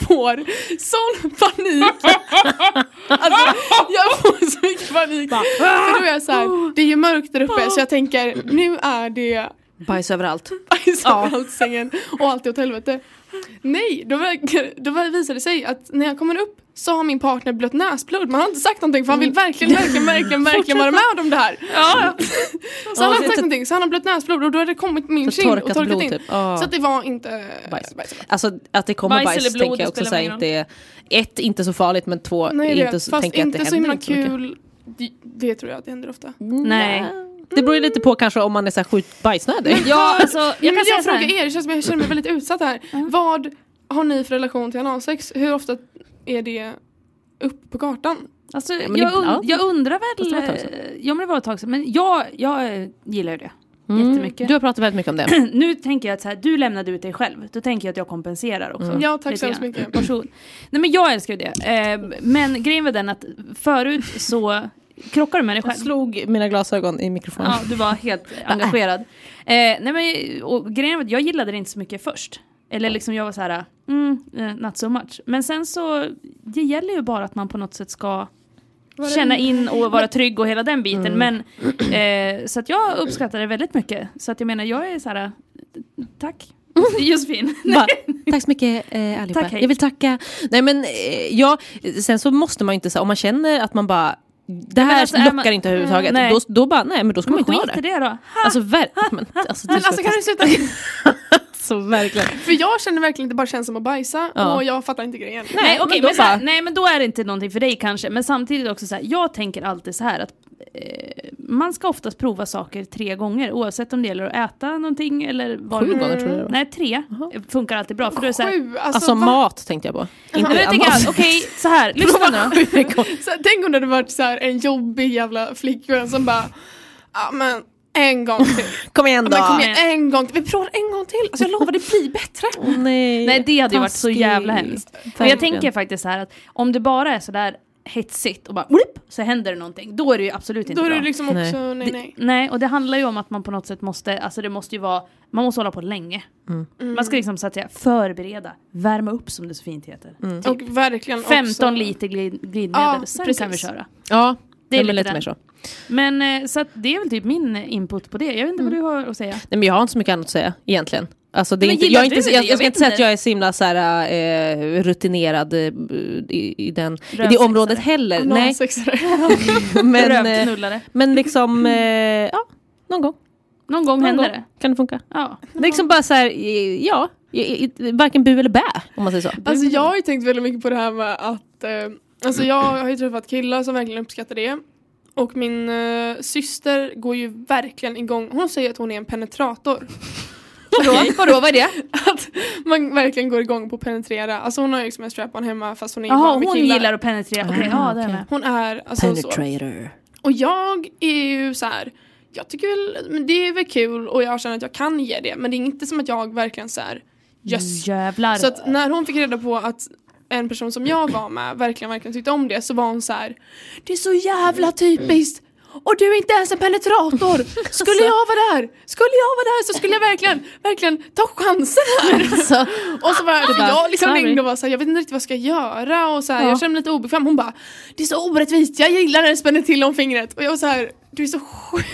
får sån panik. Alltså, jag får så mycket panik. För då är jag så här, det är ju mörkt där uppe, så jag tänker, nu är det bajs överallt. Bajs ja. överallt sängen och allt är åt helvete. Nej, då, verkar, då visar det sig att när jag kommer upp så har min partner blött näsblod. Man har inte sagt någonting, för han vill verkligen, verkligen, verkligen, verkligen vara med om det här. Ja. Så han har inte sagt någonting, så han har blött näsblod och då har det kommit min kind och torkat blod, in. Typ. Oh. Så att det var inte bajs. bajs. Alltså att det kommer bajs, bajs tänker jag också säga inte ett, inte så farligt, men två, Nej, inte så, tänker jag att det inte så himla kul. Det, det tror jag att det händer ofta. Nej. Det beror ju lite på kanske om man är så här sjukt bajsnödig. Ja, alltså, jag kan men jag säga frågar er, det känns som jag känner mig väldigt utsatt här. Mm. Vad har ni för relation till analsex? Hur ofta är det upp på kartan? Alltså, ja, jag, und- jag undrar väl... Ja, men det var ett tag sedan. Men jag, jag gillar ju det. Mm. Jättemycket. Du har pratat väldigt mycket om det. Nu tänker jag att så här, du lämnade ut dig själv. Då tänker jag att jag kompenserar också. Mm. Ja, tack så mycket. Varsågod. Nej, men jag älskar ju det. Eh, men grejen var den att förut så... Krockar du med dig själv? Jag slog mina glasögon i mikrofonen. Ja, du var helt engagerad. Eh, nej men, och grejen var att jag gillade det inte så mycket först. Eller liksom jag var så här, mm, not so much. Men sen så, det gäller ju bara att man på något sätt ska känna in och vara trygg och hela den biten. Mm. Men, eh, så att jag uppskattar det väldigt mycket. Så att jag menar, jag är så här, tack. Josefin. Bara, tack så mycket eh, allihopa. Tack, hej. Jag vill tacka. Nej men, eh, ja, sen så måste man ju inte säga, om man känner att man bara det här alltså, lockar man, inte överhuvudtaget. Då, då bara, nej men då ska man, man inte ha det. det då. Ha. Alltså verkligen. Alltså, men alltså kan du sluta? Så verkligen. För jag känner verkligen inte bara känns som att bajsa ja. Och jag fattar inte grejen. Nej, nej, okay, men men här, nej men då är det inte någonting för dig kanske. Men samtidigt också så här, jag tänker alltid så här att eh, man ska oftast prova saker tre gånger. Oavsett om det gäller att äta någonting eller vad. Sju gånger tror jag. Nej, tre. Uh-huh. Funkar alltid bra. För då är så här, Sju? Alltså, alltså mat tänkte jag på. Inte jag tänker okej, okay, så här. Lyssna nu. Så, tänk om det hade varit så här en jobbig jävla flickvän som bara, ja men en gång till. Kom igen då. Ja, kom igen, en gång till. Vi provar en gång till. Alltså jag lovar, det blir bättre. Oh, nej. nej, det hade ju varit så jävla hemskt. För jag tänker faktiskt så här att om det bara är så där hetsigt och bara whoop, så händer det någonting. Då är det ju absolut inte bra. Då är bra. det liksom också, nej. nej, nej. Det, nej, och det handlar ju om att man på något sätt måste, alltså det måste ju vara, man måste hålla på länge. Mm. Mm. Man ska liksom så att säga förbereda, värma upp som det så fint heter. Mm. Och verkligen femton också liter glid, glidmedel, ja, sen precis. kan vi köra. Ja, det är lite, lite mer så. Men så att det är väl typ min input på det. Jag vet inte mm. vad du har att säga. Nej, men jag har inte så mycket annat att säga egentligen. Alltså det är men inte, jag, är inte, jag, jag, jag ska inte säga inte. att jag är så himla så här, eh, rutinerad eh, i, i, den, i det området heller. Nej. men, eh, men liksom, eh, ja, någon gång. Någon gång någon händer gång. det. Kan det funka? Ja. Det är liksom bara så här, ja, varken bu eller bä, om man säger så. Alltså jag har ju tänkt väldigt mycket på det här med att, eh, alltså jag har ju träffat killar som verkligen uppskattar det. Och min eh, syster går ju verkligen igång. Hon säger att hon är en penetrator. Vadå? Vadå, vad är det? Att man verkligen går igång på att penetrera. Alltså hon har ju liksom en strap-on hemma fast hon är Jaha, van vid hon killar. gillar att penetrera. Okej, okay, ah, ja, det okay. är Hon är alltså penetrator. Så. Och jag är ju så här, jag tycker väl, men det är väl kul och jag känner att jag kan ge det. Men det är inte som att jag verkligen så här, yes. Jävlar. Så att när hon fick reda på att en person som jag var med verkligen, verkligen tyckte om det, så var hon så här: det är så jävla typiskt. Och du är inte ens en penetrator. Skulle jag vara där? Skulle jag vara där så skulle jag verkligen, verkligen ta chansen här. Så, och så var för jag liksom ringde och var så här, jag vet inte riktigt vad jag ska göra. Och så här, ja. Jag känner mig lite obekväm. Hon bara, det är så orättvist. Jag gillar när det spänner till om fingret. Och jag var så här, du är så sjuk.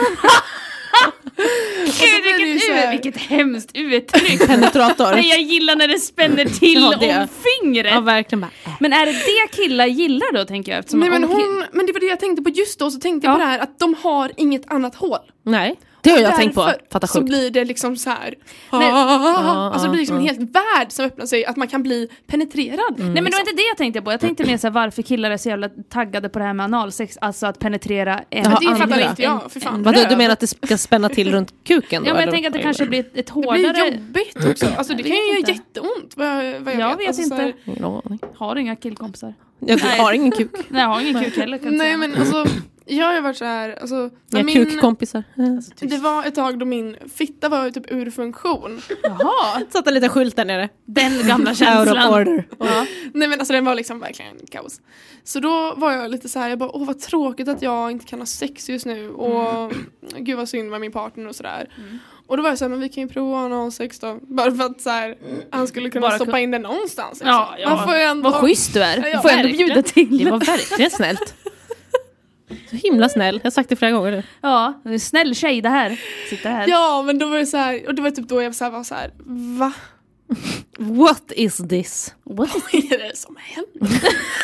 Gud, vilket, här... vilket hemskt uttryck. Penetrator. Nej, jag gillar när det spänner till ja, det. Om fingret. Ja, verkligen bara, äh. Men är det det killar gillar då, tänker jag? Nej, men, hon, men det var det jag tänkte på just då. Så tänkte jag ja. på det här att de har inget annat hål. Nej, det har jag tänkt på. Fatta så sjukt. blir det liksom så här. Nej, ah, alltså det blir liksom en helt värld som öppnar sig. Att man kan bli penetrerad. Mm. Nej, men det var inte det jag tänkte på. Jag tänkte mer så här, varför killar är så jävla taggade på det här med analsex. Alltså att penetrera en ja, andra. Det fattar inte jag, för fan. Vadå, du menar att det ska spänna till runt kuken då? Ja, men jag tänker att det kanske blir ett, ett hårdare... Det blir jobbigt också. Alltså det kan ju göra jätteont. Vad, vad jag, jag vet, vet alltså, inte. Här... Har inga killkompisar. Jag har ingen kuk. Nej, jag har ingen kuk heller. Kan Nej, säga. Men alltså... Jag har ju varit så här, alltså, jag min, kukkompisar. Alltså, det var ett tag då min fitta var typ ur funktion. Jaha. Satt en liten skylt där nere. Den gamla känslan. Out of order. Ja. Nej, men alltså den var liksom verkligen kaos. Så då var jag lite så här, jag bara, åh vad tråkigt att jag inte kan ha sex just nu. Och mm. gud vad synd med min partner och sådär. Mm. Och då var jag så här, men vi kan ju prova analsex då. Bara för att så här, han skulle kunna Bara stoppa kun- in det någonstans. Liksom. Ja, ja. Man får ju ändå... Vad schysst du är. Ja, Får ändå verkligen. bjuda till. Det var verkligen snällt. Så himla snäll. Jag har sagt det flera gånger nu. Ja, en snäll tjej det här. Sitter här. Ja, men då var det så här, och det var typ då jag så här, var så här, va? What is this? What? Vad är det som händer?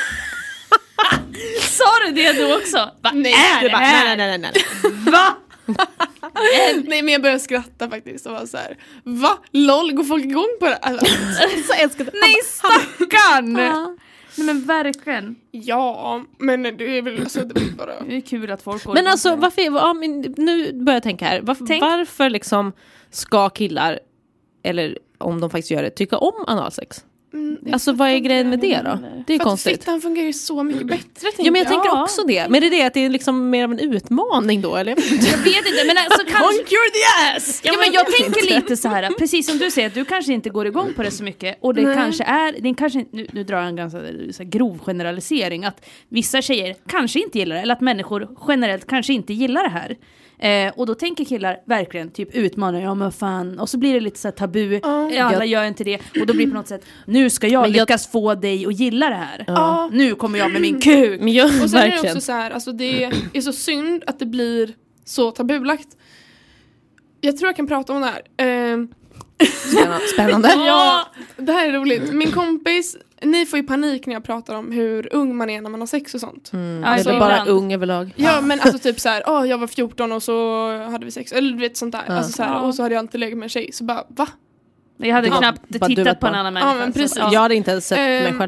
Sa du det då också? Vad Nej, är det det bara, här? nej, nej, nej, nej. Va? Nej, men jag började skratta faktiskt och var så här, va? Lol, går folk igång på det? Alltså, så älskade. Nej, stackarn! Nej men verkligen. Ja, men det är väl alltså, det är bara... Det är kul att folk går Men igång alltså, på det. varför, ja, men nu börjar jag tänka här. Varför, Tänk. varför liksom ska killar, eller om de faktiskt gör det, tycka om analsex? Mm, Alltså vad är grejen med det då? Det är för att konstigt. fittan fungerar ju så mycket bättre. Ja, men jag tänker Ja. också det. Men är det det att det är liksom mer av en utmaning då, eller? Jag vet inte, men alltså kanske... Conquer the ass! Ja, men jag tänker lite så här, precis som du säger, att du kanske inte går igång på det så mycket. Och det Nej. kanske är, det är kanske, nu, nu drar jag en ganska så här, grov generalisering, att vissa tjejer kanske inte gillar det, eller att människor generellt kanske inte gillar det här. Eh, och då tänker killar verkligen typ utmanar, ja men fan, och så blir det lite så här tabu, Oh. alla gör inte det, och då blir det på något sätt, nu ska jag Men jag- lyckas få dig att gilla det här. Ja. Nu kommer jag med min kuk. Men jag, Och sen är det verkligen. också så här, alltså det är så synd att det blir så tabulagt. Jag tror jag kan prata om det här. Ehm, Spännande. Spännande. ja, det här är roligt. Min kompis, ni får ju panik när jag pratar om hur ung man är när man har sex och sånt. Mm, Alltså, det är väl bara ibland. ung överlag. Ja, men alltså typ så här, åh jag var fjorton och så hade vi sex, eller du vet sånt där. Ja. Alltså så här, Ja. och så hade jag inte legat med en tjej, så bara, va? Jag hade Ja, knappt bara du tittat vet på en bara. annan människa. Ja, men så- precis. Jag hade inte ens sett mig Ehm, själv.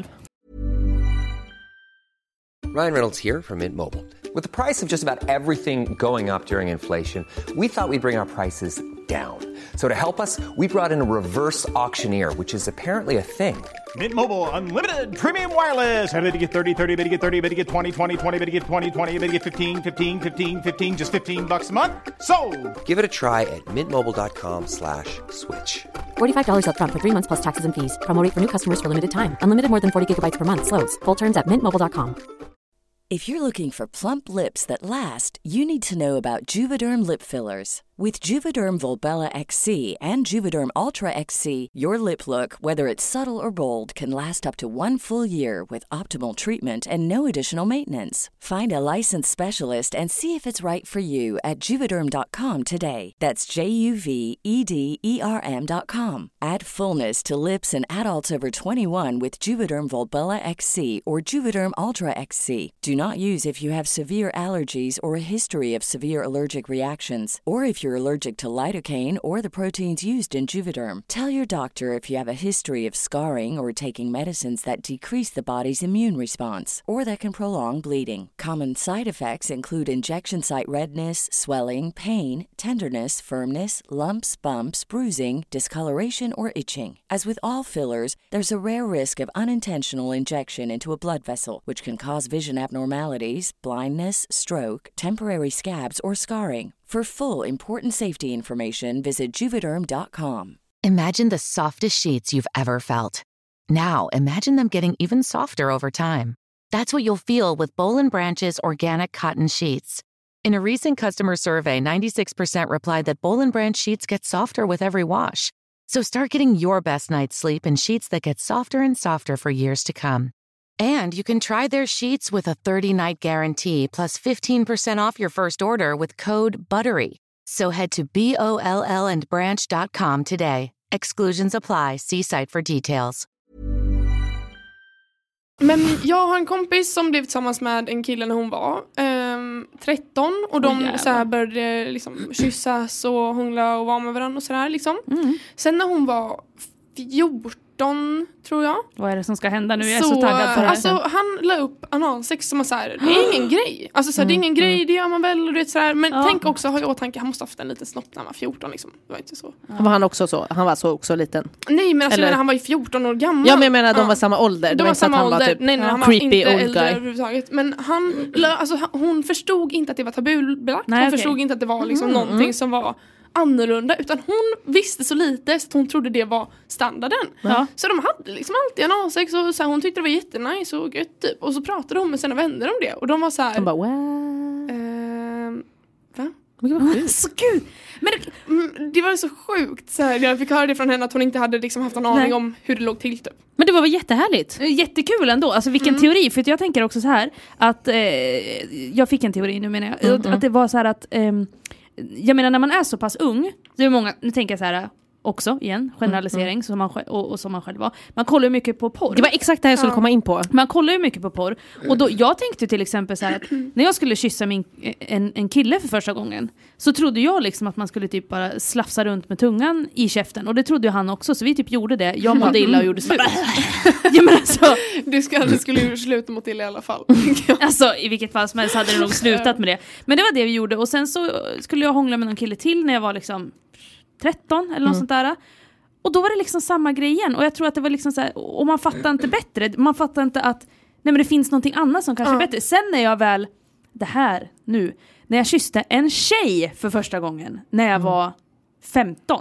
Ryan Reynolds here from Mint Mobile. With the price of just about everything going up during inflation, we thought we'd bring our prices down. So to help us, we brought in a reverse auctioneer, which is apparently a thing. Mint Mobile Unlimited Premium Wireless. Ready to get thirty, thirty, bit to get thirty, bit to get twenty, twenty, twenty, bit to get twenty, twenty, bit to get fifteen, fifteen, fifteen, fifteen, just fifteen bucks a month? Sold! Give it a try at mintmobile.com slash switch. forty-five dollars up front for three months plus taxes and fees. Promo rate for new customers for limited time. Unlimited more than forty gigabytes per month. Slows full terms at mint mobile dot com. If you're looking for plump lips that last, you need to know about Juvederm lip fillers. With Juvederm Volbella X C and Juvederm Ultra X C, your lip look, whether it's subtle or bold, can last up to one full year with optimal treatment and no additional maintenance. Find a licensed specialist and see if it's right for you at juvederm dot com today. That's J U V E D E R M dot com. Add fullness to lips in adults over twenty-one with Juvederm Volbella X C or Juvederm Ultra X C. Do not use if you have severe allergies or a history of severe allergic reactions, or if you're allergic to lidocaine or the proteins used in Juvederm. Tell your doctor if you have a history of scarring or taking medicines that decrease the body's immune response or that can prolong bleeding. Common side effects include injection site redness, swelling, pain, tenderness, firmness, lumps, bumps, bruising, discoloration, or itching. As with all fillers, there's a rare risk of unintentional injection into a blood vessel, which can cause vision abnormalities, blindness, stroke, temporary scabs, or scarring. For full, important safety information, visit juvederm dot com. Imagine the softest sheets you've ever felt. Now, imagine them getting even softer over time. That's what you'll feel with Boll and Branch's organic cotton sheets. In a recent customer survey, ninety-six percent replied that Boll and Branch sheets get softer with every wash. So start getting your best night's sleep in sheets that get softer and softer for years to come. And you can try their sheets with a thirty-night guarantee plus fifteen percent off your first order with code BUTTERY. So head to B O L L and branch dot com today. Exclusions apply. See site for details. Men jag har en kompis som blev tillsammans med en kille när hon var ehm, tretton. Och de Åh, så här började liksom kyssas och hångla och vara med varandra och sådär liksom. Mm. Sen när hon var fjorton, tror jag. Vad är det som ska hända nu? Jag är så, så taggad på det här. Alltså han la upp analsex som så här, det är ingen grej. Alltså så här, det är ingen grej, det gör man väl och du vet så här. Men Ja. tänk också, ha i åtanke, han måste ha haft en liten snopp när han var fjorton liksom. Det var inte så. Var han också så? Han var så också liten. Nej, men alltså Eller- jag menar, han var ju fjorton år gammal. Ja, men jag menar de Ja. var samma ålder. Det De var var inte så att samma han ålder. var typ nej, nej, han var creepy inte old äldre guy. överhuvudtaget. Men han, alltså, han- hon förstod inte att det var tabubelagt. Nej, hon okej. förstod inte att det var liksom Mm, någonting som var annorlunda. Utan hon visste så lite så att hon trodde det var standarden. Ja. Så de hade liksom alltid analsex och så här, hon tyckte det var jättenice och gött typ. Och så pratade hon med sina vänner om det. Och de var så här... De bara, wow. ehm, va? Men det var sjukt. Så gud. Men det, mm, det var så sjukt. Så här, jag fick höra det från henne att hon inte hade liksom haft någon aning Nej. om hur det låg till typ. Men det var väl jättehärligt. jättekul ändå. Alltså vilken Mm. teori. För jag tänker också så här att eh, jag fick en teori nu menar jag. Mm, att, mm. att det var så här att eh, jag menar när man är så pass ung, det är många, nu tänker jag så här också igen, generalisering Mm, som man, sj- och, och som man själv var. Man kollar ju mycket på porr. Det var exakt det jag skulle Ja. komma in på. Man kollar ju mycket på porr. Och då, jag tänkte till exempel så här att när jag skulle kyssa min, en, en kille för första gången så trodde jag liksom att man skulle typ bara slafsa runt med tungan i käften. Och det trodde ju han också, så vi typ gjorde det. Jag mådde illa och gjorde slut. Ja, men alltså, Du skulle, det skulle ju sluta mot illa i alla fall. alltså i vilket fall som helst hade det nog slutat med det. Men det var det vi gjorde. Och sen så skulle jag hångla med någon kille till när jag var liksom tretton eller något Mm. sånt där. Och då var det liksom samma grej igen. Och jag tror att det var liksom så här, och man fattar inte bättre. Man fattar inte att nej men det finns någonting annat som kanske Ja. är bättre. Sen när jag väl, det här nu, när jag kysste en tjej för första gången, när jag Mm. var femton.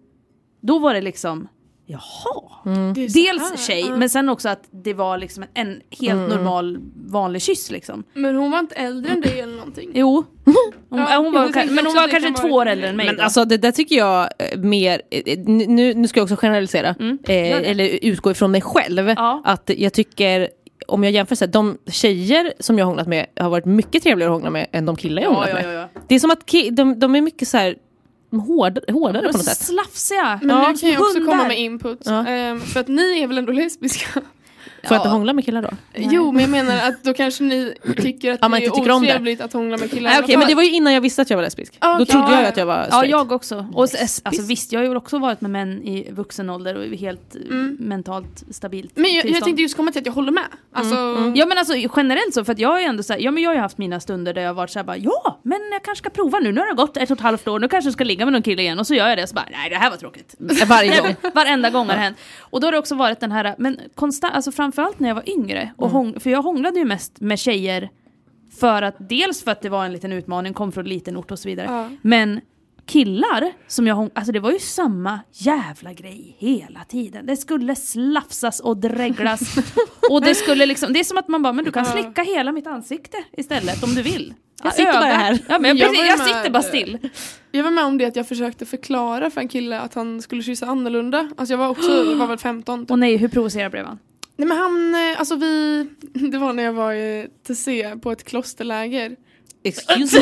Då var det liksom, jaha. Det är så Dels här, tjej, ja. men sen också att det var liksom en helt normal, vanlig kyss liksom. Men hon var inte äldre än dig eller någonting. Jo. Hon, Ja, hon var, jag tänkte men hon också var att det kanske kan två vara- år äldre än mig. Men då. alltså det där tycker jag eh, mer, eh, nu, nu ska jag också generalisera, Mm. eh, Gör det. eller utgå ifrån mig själv, Ja. att jag tycker, om jag jämför så här, de tjejer som jag har hånglat med har varit mycket trevligare att hångla med än de killar jag har ja, hånglat ja, med. ja, ja. Det är som att ki- de, de är mycket så här hård, hårdare på något sätt. Slafsiga. Men Ja, nu kan jag också hundar. komma med input. Ja. Ehm, för att ni är väl ändå lesbiska? Får jag inte hångla med killar då? Jo, men jag menar att då kanske ni tycker att Ja, man det är inte tycker om det. otrevligt att hångla med killar. Nej, i okej, alla men fall. det var ju innan jag visste att jag var lesbisk. Ja, Då okej. trodde jag Ja, ju att jag var Ja, straight. jag också. Och s- Lesbisk. alltså, visst, jag har ju också varit med män i vuxen ålder och är helt mm. mentalt stabilt. Men jag, jag tillstånd. tänkte just komma till att jag håller med. Alltså, Ja men alltså generellt så, för att jag har ju ändå så här, ja men jag har ju haft mina stunder där jag har varit så här bara, ja men jag kanske ska prova nu, nu har det gått ett och ett halvt år, nu kanske jag ska ligga med någon kille igen, och så gör jag det, så bara, nej det här var tråkigt. Varje gång. Varenda gång har det hänt. Och då har det också varit den här, men konstant, alltså framförallt när jag var yngre, och hång, för jag hånglade ju mest med tjejer för att, dels för att det var en liten utmaning, kom från en liten ort och så vidare, Ja. men killar som jag hång, alltså det var ju samma jävla grej hela tiden. Det skulle slafsas och dreglas och det skulle liksom, det är som att man bara, men du kan Ja. slicka hela mitt ansikte istället om du vill. Jag sitter bara här. Ja, men jag, Jag precis, var jag med- sitter bara still. jag var med om det att jag försökte förklara för en kille att han skulle kyssa annorlunda. Alltså jag var också, jag var väl femton. Och nej, hur provocerad blev han? Nej men han, eh, alltså vi, det var när jag var i T C på ett klosterläger. Excuse me?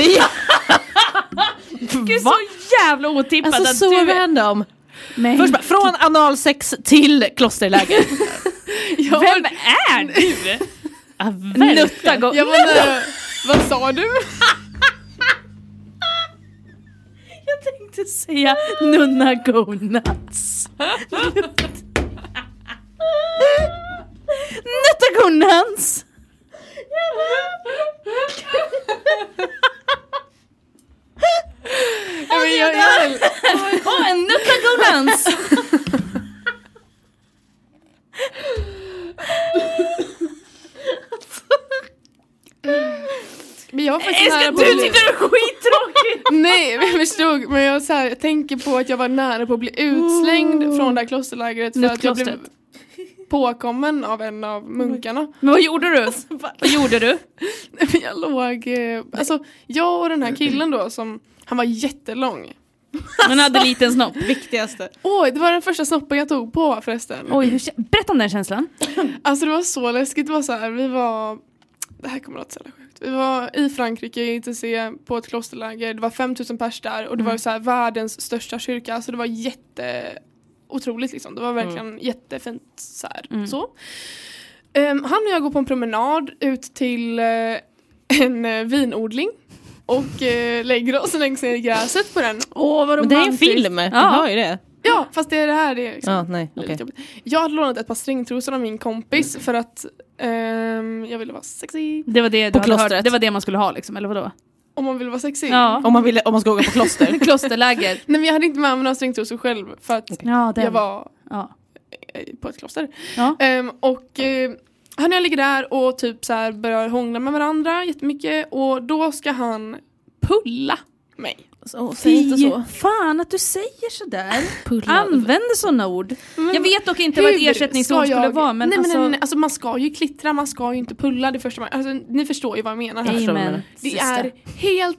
Gud, så jävla otippat Alltså att så du... random. Men, Först bara, från analsex till klosterläger. Jag vem var, är du? Ja, Nutta gå... jag var nära, vad sa du? Jag tänkte säga nunna go nuts. Nutta go nuts. Ja, men jag, jag, Åh, en nutta go nuts. men jag var faktiskt Älskar, nära på du att bli, tyckte det var skittråkigt. nej jag förstod, men jag, så här, jag tänker på att jag var nära på att bli utslängd från det här klosterlägret för att jag blev Nuttklostret. påkommen av en av munkarna. Men vad gjorde du? Vad gjorde du? Men jag låg, eh, alltså jag och den här killen då som, han var jättelång. Han hade liten snopp. Viktigaste. Oj, det var den första snoppen jag tog på förresten. Oj, hur, kä- berätta om den känslan. Alltså det var så läskigt, det var så här, vi var, det här kommer att låta så jävla sjukt. Vi var i Frankrike i T C på ett klosterläger, det var femtusen pers där och det var ju så här världens största kyrka, alltså det var jätte otroligt liksom, det var verkligen mm. jättefint så här. Mm. Så. Um, han och jag går på en promenad ut till uh, en uh, vinodling och uh, lägger oss längs ner i gräset på den. Åh, vad Men det är en romantiskt. film, Ja. jag hör ju det. Ja, fast det är det här det är liksom. Ja, nej, Lite okej. jobbigt. Jag hade lånat ett par stringtrosor av min kompis för att ehm, jag ville vara sexy. Det var det, På du hade hört, klostret. det var det man skulle ha liksom, eller vadå? Om man vill vara sexy. Ja. Om man, ville, om man ska åka på kloster. Klosterläger. Nej, men jag hade inte med mig några stringtrosor själv för att Ja, den. jag var Ja. eh, på ett kloster. Ja. Ehm, och eh, han och jag ligger där och typ så här börjar hångla med varandra jättemycket och då ska han pulla mig. Så, säg inte så. Fan att du säger sådär. Pulla. Använder sådana ord. Men Jag vet dock inte vad ett hur ersättningsord ska skulle jag- vara. Men nej, alltså, men nej, nej, alltså man ska ju klittra, man ska ju inte pulla det första man, alltså, ni förstår ju vad jag menar här. förstår vad du amen. menar. Det Syster. är helt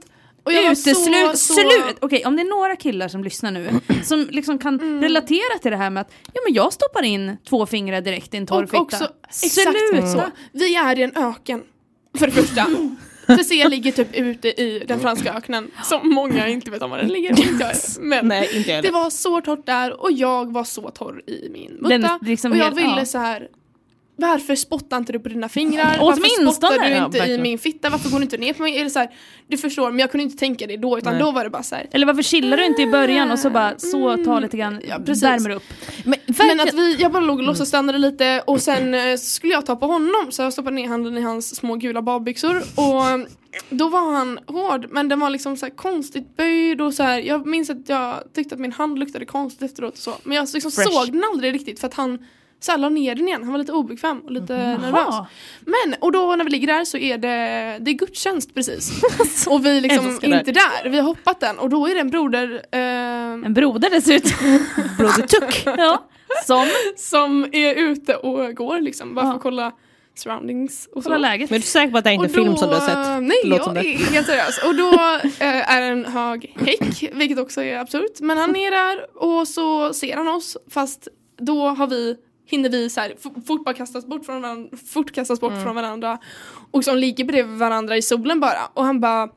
Och jag var Uteslut, så, så... slut. Okej, okay, om det är några killar som lyssnar nu som liksom kan mm. relatera till det här med att ja, men jag stoppar in två fingrar direkt i en torr fitta. Också, exakt mm. så. Vi är i en öken, för det första. Cecilia ligger typ ute i den franska öknen, som många inte vet om var den ligger. Men Nej, inte jag det var så torrt där och jag var så torr i min mutta. Den, liksom och jag helt, ville ja. så här. Varför spottar inte du på dina fingrar? Varför spottar du inte ja, i min fitta? Varför går du inte ner på mig? Är det så här, du förstår, men jag kunde inte tänka det då, utan Nej. då var det bara så här. Eller varför chillar du inte i början och så bara så ta lite grann, ja, värmer upp. Men, men att vi, jag bara låg och låtsas stannade lite och sen eh, skulle jag ta på honom, så jag stoppade ner handen i hans små gula badbyxor och då var han hård, men den var liksom så här konstigt böjd och så här. Jag minns att jag tyckte att min hand luktade konstigt efteråt och så, men jag liksom såg den aldrig riktigt för att han så jag la ner den igen. Han var lite obekväm och lite mm. nervös. Men, och då när vi ligger där så är det det är gudstjänst precis. Och vi liksom inte där. där. Vi har hoppat den. Och då är det en broder... Eh, en broder dessutom. Broder Tuck. Ja. Som? Som är ute och går liksom. Bara för att kolla surroundings och kolla läget. Men är du säker på att det är inte då, film som du har sett? Nej, jag är helt seriös. Och då eh, är en hög häck, vilket också är absurt. Men han är där och så ser han oss. Fast då har vi... hinner vi så här, fort bara kastas bort från varandra, fort kastas bort mm. från varandra och som ligger bredvid varandra i solen bara och han bara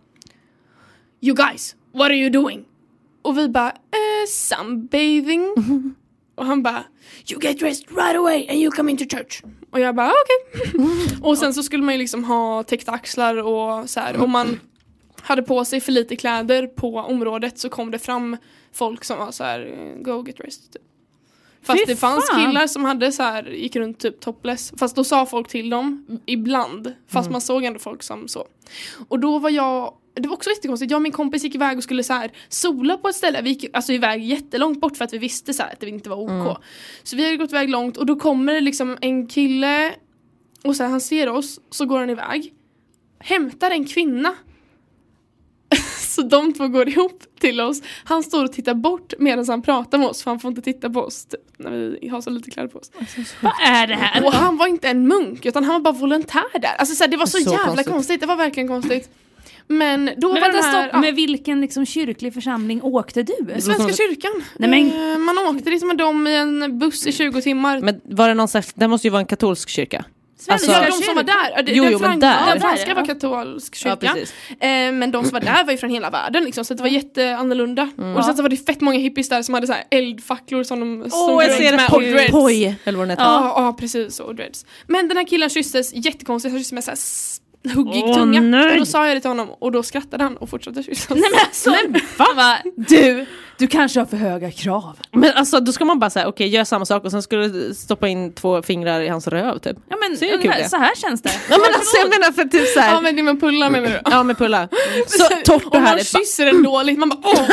you guys, what are you doing? Och vi bara eh, sunbathing mm. och han bara you get dressed right away and you come into church och jag bara okej okay. Och sen så skulle man ju liksom ha täckta axlar och så här, om man hade på sig för lite kläder på området så kom det fram folk som var så här go get dressed. Fast Fy det fanns fan. killar som hade så här, gick runt typ topless. Fast då sa folk till dem ibland. Fast mm. man såg ändå folk som så. Och då var jag, det var också jättekonstigt. Jag och min kompis gick iväg och skulle så här sola på ett ställe. Vi gick alltså iväg jättelångt bort för att vi visste så här, att det inte var OK. Mm. Så vi hade gått iväg långt och då kommer det liksom en kille och så här, han ser oss, så går han iväg. Hämtar en kvinna. Så de två går ihop till oss. Han står och tittar bort medan han pratar med oss. För han får inte titta på oss typ, när vi har så lite kläder på oss. Vad är det här? Och han var inte en munk, utan han var bara volontär där. Alltså så här, det var så, så jävla konstigt. konstigt. Det var verkligen konstigt. Men då men var vänta, här, stopp. Ja. Med vilken liksom kyrklig församling åkte du? Svenska kyrkan. Nej, men... eh, man åkte liksom med dem i en buss i tjugo timmar. Men var det någon slags, det måste ju vara en katolsk kyrka. Alltså, ja, de som var där, jo, den, jo, frank- där. den franska var katolsk kyrka, ja, eh, men de som var där var ju från hela världen liksom, så det var jätteannorlunda. Mm. Och sen så var det fett många hippies där som hade så här eldfacklor som de stod oh, jag ser med och dreads. Poj, eller vad det heter. Ja, ja, precis, och dreads. Men den här killen kysstes jättekonstigt, han kysstes med så här s- huggig oh, tunga. Nej. Och då sa jag det till honom och då skrattade han och fortsatte kyssas. Nej men alltså, men fan, du, du kanske har för höga krav. Men alltså då ska man bara säga okej, okay, gör samma sak och sen skulle du stoppa in två fingrar i hans röv typ. Ja men så, här, så här känns det. Ja men alltså jag menar för typ så här. Ja men det med pulla menar du. Ja med pulla. Så topp det här. Och man kysser den dåligt, man bara åh.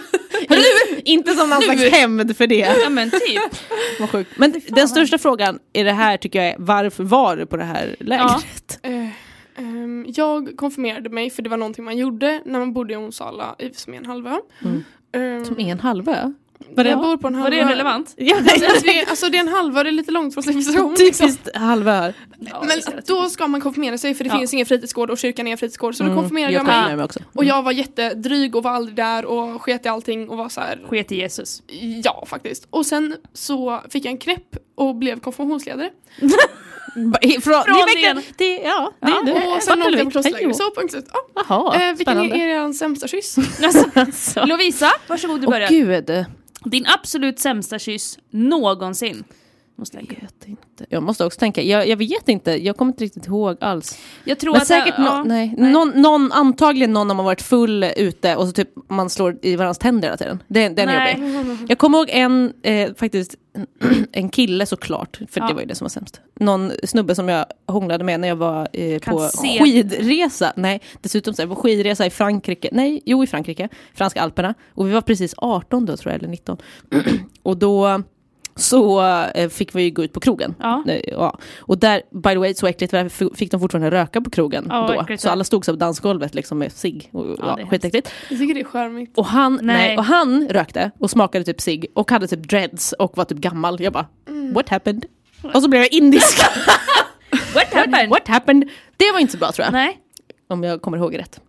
Nu, inte som någon slags hämnd för det. Ja men typ. Vad sjukt. Men den största frågan i det här tycker jag är varför var du på det här lägret? Ja. Uh. Um, jag konfirmerade mig för det var någonting man gjorde när man bodde i Onsala som är en halvö. Mm. Um, som är en halvö? Var det, jag bor på en halvö. Var det relevant? Ja, alltså, det, alltså det är en halvö, det är lite långt från civilisation. Typiskt liksom. Halvö. Ja, men då ska man konfirmera sig för det ja. finns ingen fritidsgård och kyrkan är en fritidsgård. Så mm. då konfirmerade jag, jag mig. mig också. Mm. Och jag var jättedryg och var aldrig där och sket i allting och var så här. Sket i Jesus? Ja, faktiskt. Och sen så fick jag en knäpp och blev konfirmationsledare. Från, Från det, det, det, ja, det, ja, det, och sen åkte jag på klosterläger. Så punkt slut. Ja. Jaha, eh, vilken spännande. är er sämsta kyss? alltså. Lovisa, varsågod du börjar. Åh gud. Din absolut sämsta kyss någonsin. Måste jag vet inte. Jag måste också tänka. Jag, jag vet inte. Jag kommer inte riktigt ihåg alls. Jag tror men att säkert jag, no, ja, nej. Nej. Någon, någon, antagligen någon har varit full ute och så typ man slår i varandras tänder hela tiden. Det, den är jobbig. Jag kommer ihåg en eh, faktiskt en kille såklart. För ja. det var ju det som var sämst. Någon snubbe som jag hånglade med när jag var eh, på se. skidresa. Nej, dessutom så här, på skidresa i Frankrike. Nej, jo i Frankrike. Franska Alperna. Och vi var precis arton då tror jag, eller nitton. Och då så eh, fick vi gå ut på krogen. Ja. Ja. Och där, by the way, så äckligt fick de fortfarande röka på krogen ja, då. Äckligt. Så alla stod så på dansgolvet liksom med cigg. Och, ja, ja, skitäckligt. Jag tycker det är charmigt. Och han, nej. Nej, och han rökte och smakade typ cigg och hade typ dreads och var typ gammal. Jag bara, mm. what happened? Och så blev jag indisk. What happened? What happened? Det var inte så bra tror jag. Nej. Om jag kommer ihåg rätt.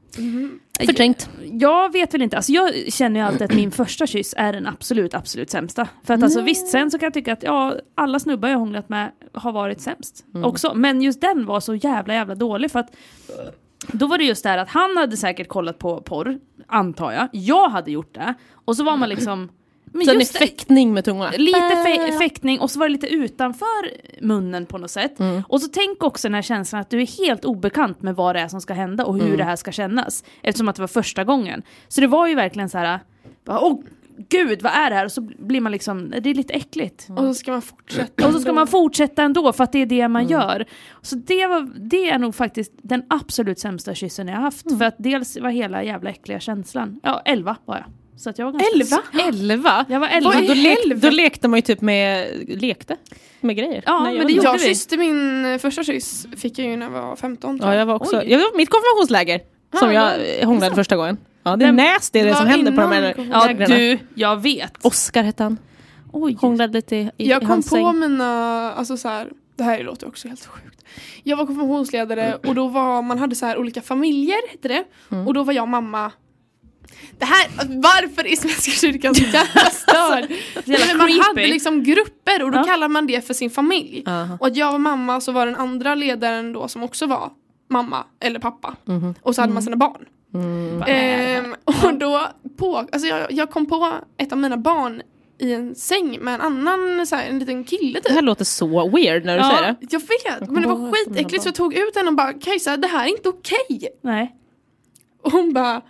Mm. Förträngt. Jag, jag vet väl inte. Alltså jag känner ju alltid att min första kyss är den absolut, absolut sämsta. För att alltså, visst, sen så kan jag tycka att ja, alla snubbar jag hånglat med har varit sämst mm. också. Men just den var så jävla, jävla dålig. För att då var det just det här att han hade säkert kollat på porr, antar jag. Jag hade gjort det. Och så var man liksom... Men så just en fäktning med tungorna. Lite fe- fäktning och så var det lite utanför munnen på något sätt. Mm. Och så tänk också den här känslan att du är helt obekant med vad det är som ska hända och hur mm. det här ska kännas. Eftersom att det var första gången. Så det var ju verkligen så här, åh gud, vad är det här? Och så blir man liksom, det är lite äckligt. Mm. Och så ska man fortsätta. Och så ska man fortsätta ändå för att det är det man mm. gör. Så det, var, det är nog faktiskt den absolut sämsta kyssen jag har haft. Mm. För att dels var hela jävla äckliga känslan. Ja, elva var jag. Så att jag var elva? elva? Jag var elva. Då, lek, då lekte man ju typ med, lekte med grejer. Ja, Nej, men det gjorde jag vi. kysste min första kyss fick jag ju när jag var femton. Ja, jag var också. Jag var mitt konfirmationsläger ah, som jag ja, hånglade första gången. Ja, det är näst, det är det som händer på de här lägren. Ja, du, jag vet. Oscar hette han. Oj. Hånglade lite i, i Jag kom hans på säng. mina, alltså så här, det här låter också helt sjukt. Jag var konfirmationsledare och då var, man hade så här olika familjer, heter det. Mm. Och då var jag mamma. Det här, varför är Svenska kyrkan så jävla störd? alltså, man hade liksom grupper och då ja. kallar man det för sin familj. Uh-huh. Och att jag var mamma så var den andra ledaren då som också var mamma eller pappa. Mm-hmm. Och så hade man sina barn. Mm. Ehm, och då på, alltså jag, jag kom på ett av mina barn i en säng med en annan så här, en liten kille typ. Det här låter så weird när du ja, säger det. Jag vet, men det var skitäckligt så jag tog ut henne och bara, Kajsa, det här är inte okej. Nej. Och hon bara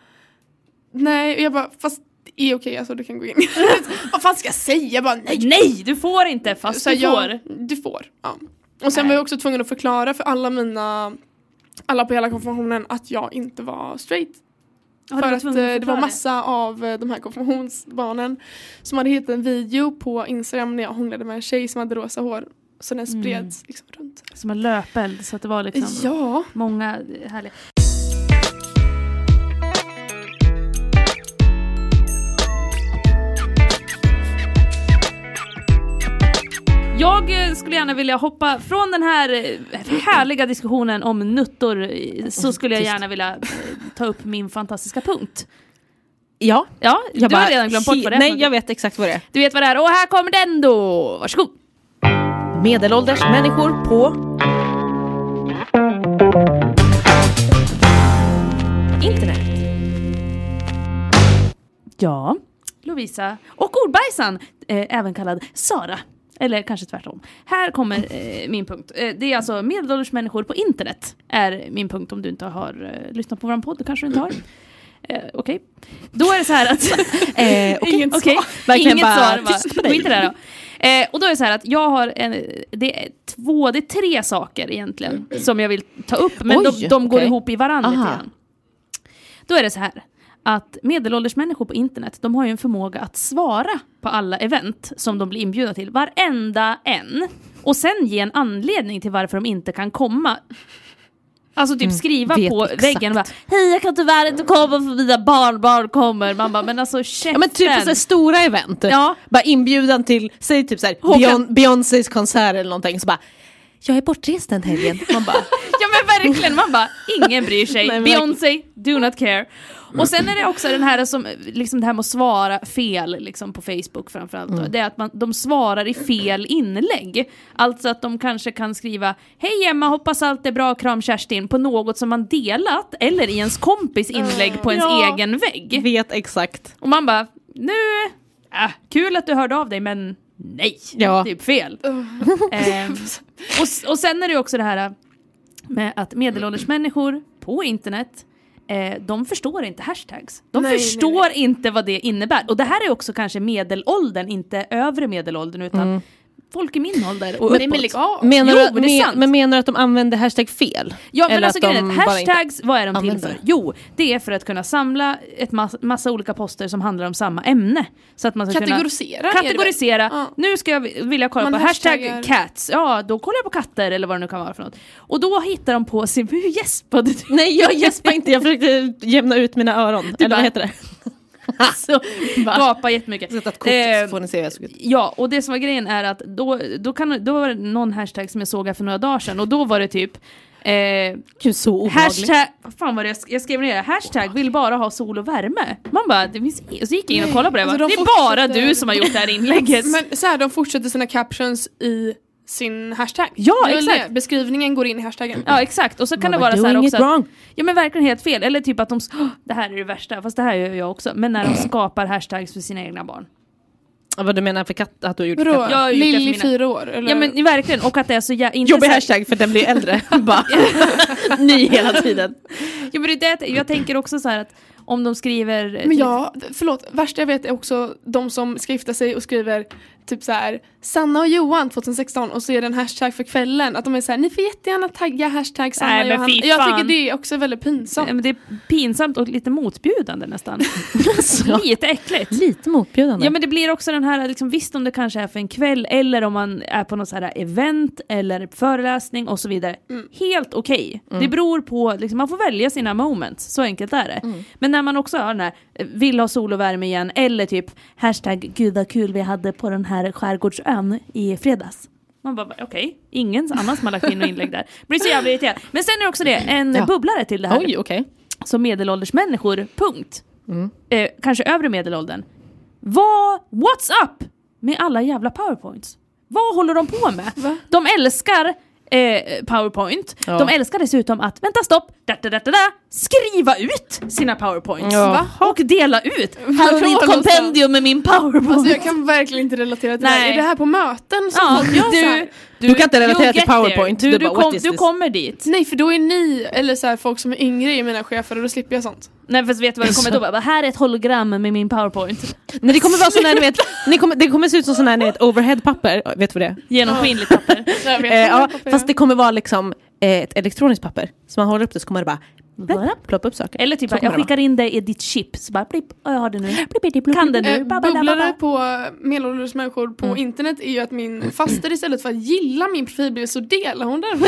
nej, och jag bara, fast det är okej, alltså du kan gå in. Vad fan ska jag säga? Jag bara, nej. Nej, du får inte, fast så du jag, får. Du får, ja. Och sen nej. var jag också tvungen att förklara för alla mina, alla på hela konfirmationen att jag inte var straight. Ja, för att, att det var massa av de här konfirmationsbarnen som hade hittat en video på Instagram när jag hånglade med en tjej som hade rosa hår. Så den spreds mm. liksom runt. Som en löpeld, så att det var liksom ja. många härliga. Jag skulle gärna vilja hoppa från den här härliga diskussionen om nuttor, så skulle jag gärna vilja ta upp min fantastiska punkt. Ja, ja jag du bara, har redan glömt bort vad det är. Nej, jag vet exakt vad det är. Du vet vad det är, och här kommer den då. Varsågod. Medelålders människor på internet. Ja, Lovisa och ordbajsan, eh, även kallad Sara. Eller kanske tvärtom. Här kommer eh, min punkt. Eh, det är alltså medelålders människor på internet. Är min punkt om du inte har eh, lyssnat på vår podd. Det kanske du inte har. Eh, Okej. Okay. Då är det så här att... eh, okay. Inget okay. svar. Inget bara, svar. Bara, bara, inte där då. Eh, och då är det så här att jag har en... Det är två, det är tre saker egentligen som jag vill ta upp. Men Oj, de, de går okay. ihop i varandra lite grann. Då är det så här att medelålders människor på internet, de har ju en förmåga att svara på alla event som de blir inbjudna till, varenda en, och sen ge en anledning till varför de inte kan komma. Alltså typ skriva mm, på exakt. väggen och bara, hej, jag kan tyvärr inte komma för mina barnbarn kommer. Man bara, men alltså käften. Ja, men typ så här stora event. Ja. Bara inbjudan till, säg typ så här Beyon- Beyoncés konsert eller någonting, så bara, jag är bortrest den helgen. Man bara, ja men verkligen, man bara, ingen bryr sig. Nej, Beyoncé, do not care. Och sen är det också den här som, liksom det här med att svara fel liksom på Facebook framförallt. Mm. Det är att man, de svarar i fel inlägg. Alltså att de kanske kan skriva, hej Emma, hoppas allt är bra, kram Kerstin, på något som man delat eller i ens kompis inlägg på ens ja, egen vägg. Vet exakt. Och man bara, nu, äh, kul att du hörde av dig, men nej, ja. typ fel. ehm, och, och sen är det också det här med att medelålders människor på internet, Eh, de förstår inte hashtags. De nej, förstår nej, nej. inte vad det innebär. Och det här är också kanske medelåldern, inte övre medelåldern, utan mm. folk i min ålder. Och men, men, ja, menar jo, du, men, men menar du att de använder hashtag fel? Ja, men eller alltså att de hashtags, vad är de till använder. för? Jo, det är för att kunna samla ett massa, massa olika poster som handlar om samma ämne. Så att man ska kategorisera. Kunna kategorisera. Ja. Nu ska jag vilja kolla man på hashtag hashtaggar. Cats. Ja, då kollar jag på katter eller vad det nu kan vara för något. Och då hittar de på sin... Hur gäspade du? Nej, jag gäspade inte. Jag försökte jämna ut mina öron. Du eller bara, vad heter det? Så gapa jättemycket. Så att kort, eh, får ni se ja, och det som var grejen är att då, då, kan, då var det någon hashtag som jag såg här för några dagar sedan, och då var det typ Eh, Gud, så obehagligt. hashtag, fan vad det, jag skrev ner det. Hashtag vill bara ha sol och värme. Man bara, det finns, så gick jag in och kollade på det. Alltså, det de är bara fortsätter- du som har gjort det här inlägget. Men så här, de fortsätter sina captions i sin hashtag. Ja, Det är väl exakt. det. Beskrivningen går in i hashtaggen. Ja, exakt. Och så kan det But vara så här doing också it wrong. att, ja men verkligen helt fel. Eller typ att de, oh, det här är det värsta, fast det här gör jag också. Men när de skapar hashtags för sina egna barn. Ja, vad du menar för katt, att du har gjort Vadå? katt? Jag har gjort det för Lilly mina- fyra år? Eller? Ja men verkligen, och att det är så jä- inte Jobbig så här- hashtag för den blir äldre. Bara ny hela tiden. Ja, men det är det, jag tänker också så här att om de skriver... Men ja, förlåt, värsta jag vet är också de som ska gifta sig och skriver typ så här Sanna och Johan tjugohundrasexton och så är det en hashtag för kvällen. Att de är så här, ni får jättegärna tagga hashtag Sanna Nej, och men Johan. fy Jag fan. tycker det är också väldigt pinsamt. Ja, men det är pinsamt och lite motbjudande nästan. Lite äckligt. Lite motbjudande. Ja men det blir också den här, liksom, visst om det kanske är för en kväll eller om man är på något så här event eller föreläsning och så vidare. Mm. Helt okej. Okay. Det beror på, liksom, man får välja sina moments, så enkelt är det. Mm. Men när man också har den här, vill ha sol och värme igen eller typ hashtag gud vad kul vi hade på den här skärgårdsön i fredags. Man bara, okej, okay. ingen annan som har lagt in och inlägg där. Blir så jävla irriterad. Men sen är det också det, en Ja. bubblare till det här. Oj, okej. Okay. Som medelålders människor, punkt. Mm. Eh, kanske övre medelåldern. Vad, what's up med alla jävla powerpoints? Vad håller de på med? Va? De älskar eh, powerpoint. Ja. De älskar dessutom att, vänta stopp, da, da, da, da, da, skriva ut sina powerpoints. Ja. Va? Och dela ut. Här har ni ett Vadå kompendium med min powerpoint. Alltså jag kan verkligen inte relatera till Nej. det här. Är det här på möten som Ja, folk gör så här? du, Du kan inte relatera you'll till get there. PowerPoint. Du, Du du, bara, kom, what is du this? kommer dit. Nej, för då är ni, eller så här, folk som är yngre i mina chefer och då slipper jag sånt. Nej, fast vet du vad det kommer då? Bara, här är ett hologram med min powerpoint. Nej, det kommer vara sån här, ni vet, ni kommer, det kommer se ut som sån här, ni vet, overhead-papper. Vet du vad det är? Genomskinligt papper. Jag vet, Eh, ja, papper, fast ja. det kommer vara liksom eh, ett elektroniskt papper. Så man håller upp det så kommer det bara ploppa upp saker. Eller typ, Så jag kommer det skickar in det i ditt chip. Så bara, blipp, jag har det nu. Kan det nu? Eh, Ba, ba, ba, ba, bubblare ba. på medelålders människor på Mm. internet är ju att min faster istället för att gilla min profilbild så delar hon den.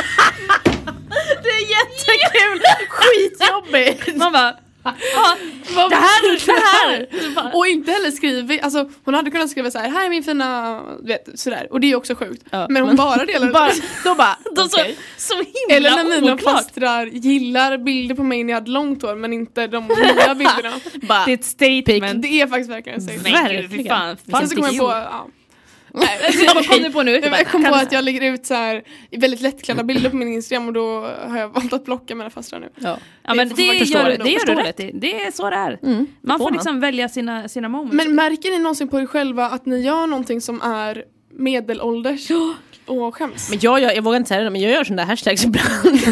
Det är jättekul! Skitjobbigt! Man bara, ah, Vad det här, betyder det här! Och inte heller skrivit, alltså hon hade kunnat skriva så här, här är min fina, du vet, sådär. Och det är också sjukt. Ja, men hon men- bara delar Bara, det. då bara, De okej. så, så himla Eller när mina oklart. fastrar gillar bilder på mig när jag hade långt hår men inte de nya bilderna. Bara, Det är ett statement. Det är faktiskt verkligen en statement. Men gud, fy Verkligen. fan. Sen fan så kom jag på, idiot. ja. Nej, Vad kom du på nu? Jag kom Kan på du- att jag lägger ut så här väldigt lättklädda bilder på min Instagram och då har jag valt att blocka mina fastrar nu. ja. Ja, men Det det, får man gör, förstå det, det. gör Förstår du det. rätt i. Det är så det är. Mm, Man får får man. liksom välja sina, sina moments. Men märker ni någonsin på er själva att ni gör någonting som är medelålders och skäms? Men jag, jag, jag vågar inte säga det, men jag gör sådana där hashtags ibland.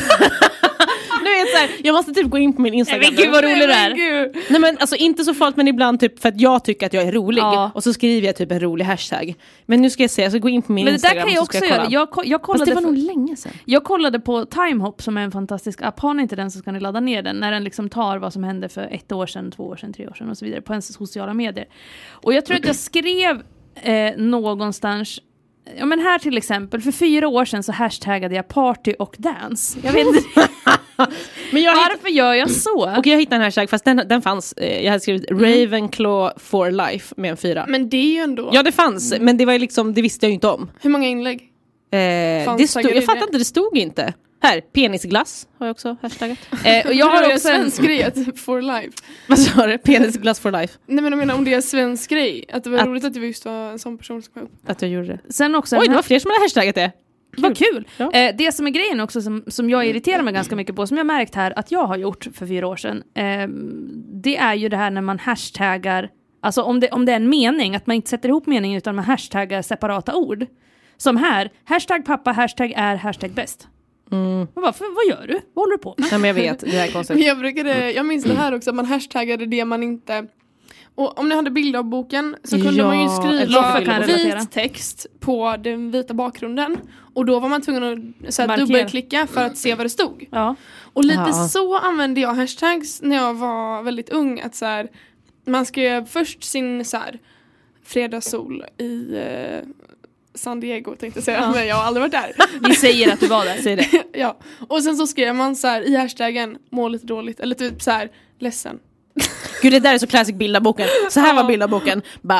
Du vet så här, jag måste typ gå in på min Instagram. Nej, men gud vad rolig du Nej, är. men gud. Nej men alltså inte så farligt, men ibland typ för att jag tycker att jag är rolig. Ja. Och så skriver jag typ en rolig hashtag. Men nu ska jag se, jag ska gå in på min Men det där Instagram kan jag och så ska också jag göra. kolla. Jag, ko- jag, Fast kollade det var för- nog länge sedan. jag kollade på Timehop som är en fantastisk app. Har ni inte den så ska ni ladda ner den. När den liksom tar vad som hände för ett år sedan, två år sedan, tre år sedan och så vidare på ens sociala medier. Och jag tror att jag skrev eh, någonstans. Ja men här till exempel, för fyra år sedan så hashtaggade jag party och dance. Jag vet inte. Men jag hitt- Varför gör jag så? och jag hittade en hashtag, fast den, den fanns. eh, Jag hade skrivit Ravenclaw for life med en fyra. Men det är ju ändå... Ja det fanns, men det var ju liksom, det visste jag ju inte om. Hur många inlägg? Eh, Fanns det stod, taggade jag i fattar det? inte, det stod inte. Här, penisglass har jag också hashtaggat. Eh, och jag har också en... svensk grej att for life. Vad sa du? Penisglass for life. Nej men jag menar om det är svensk grej. Att det var Att- roligt att det just var en sån person som kom upp. Att jag gjorde det. Sen också Oj, den det här- var fler som hade hashtaggat det. Vad kul! Ja. Eh, det som är grejen också som, som jag irriterar mig ganska mycket på, som jag märkt här att jag har gjort för fyra år sedan, eh, det är ju det här när man hashtaggar, alltså om det, om det är en mening, att man inte sätter ihop meningen utan man hashtaggar separata ord. Som här, hashtag pappa, hashtag är, hashtag bäst. Mm. Man bara, för, vad gör du? Vad håller du på med? Nej men jag vet, det här är Men konstigt. jag brukade, jag minns det här också, att man hashtaggade det man inte... Och om ni hade bild av boken så kunde Ja, man ju älskar skriva bilder på boken. vit text på den vita bakgrunden. Och då var man tvungen att så här, Markera. dubbelklicka för att se vad det stod. Ja. Och lite Ja. så använde jag hashtags när jag var väldigt ung. Att så här, man skrev först sin så här, fredagssol i eh, San Diego tänkte jag säga, Ja. men jag har aldrig varit där. Vi säger att du var där. Säg det. Ja. Och sen så skrev man så här i hashtaggen må lite dåligt eller typ så här ledsen. Gud, det där är så classic bildarboken. Så här var bildarboken. Bara,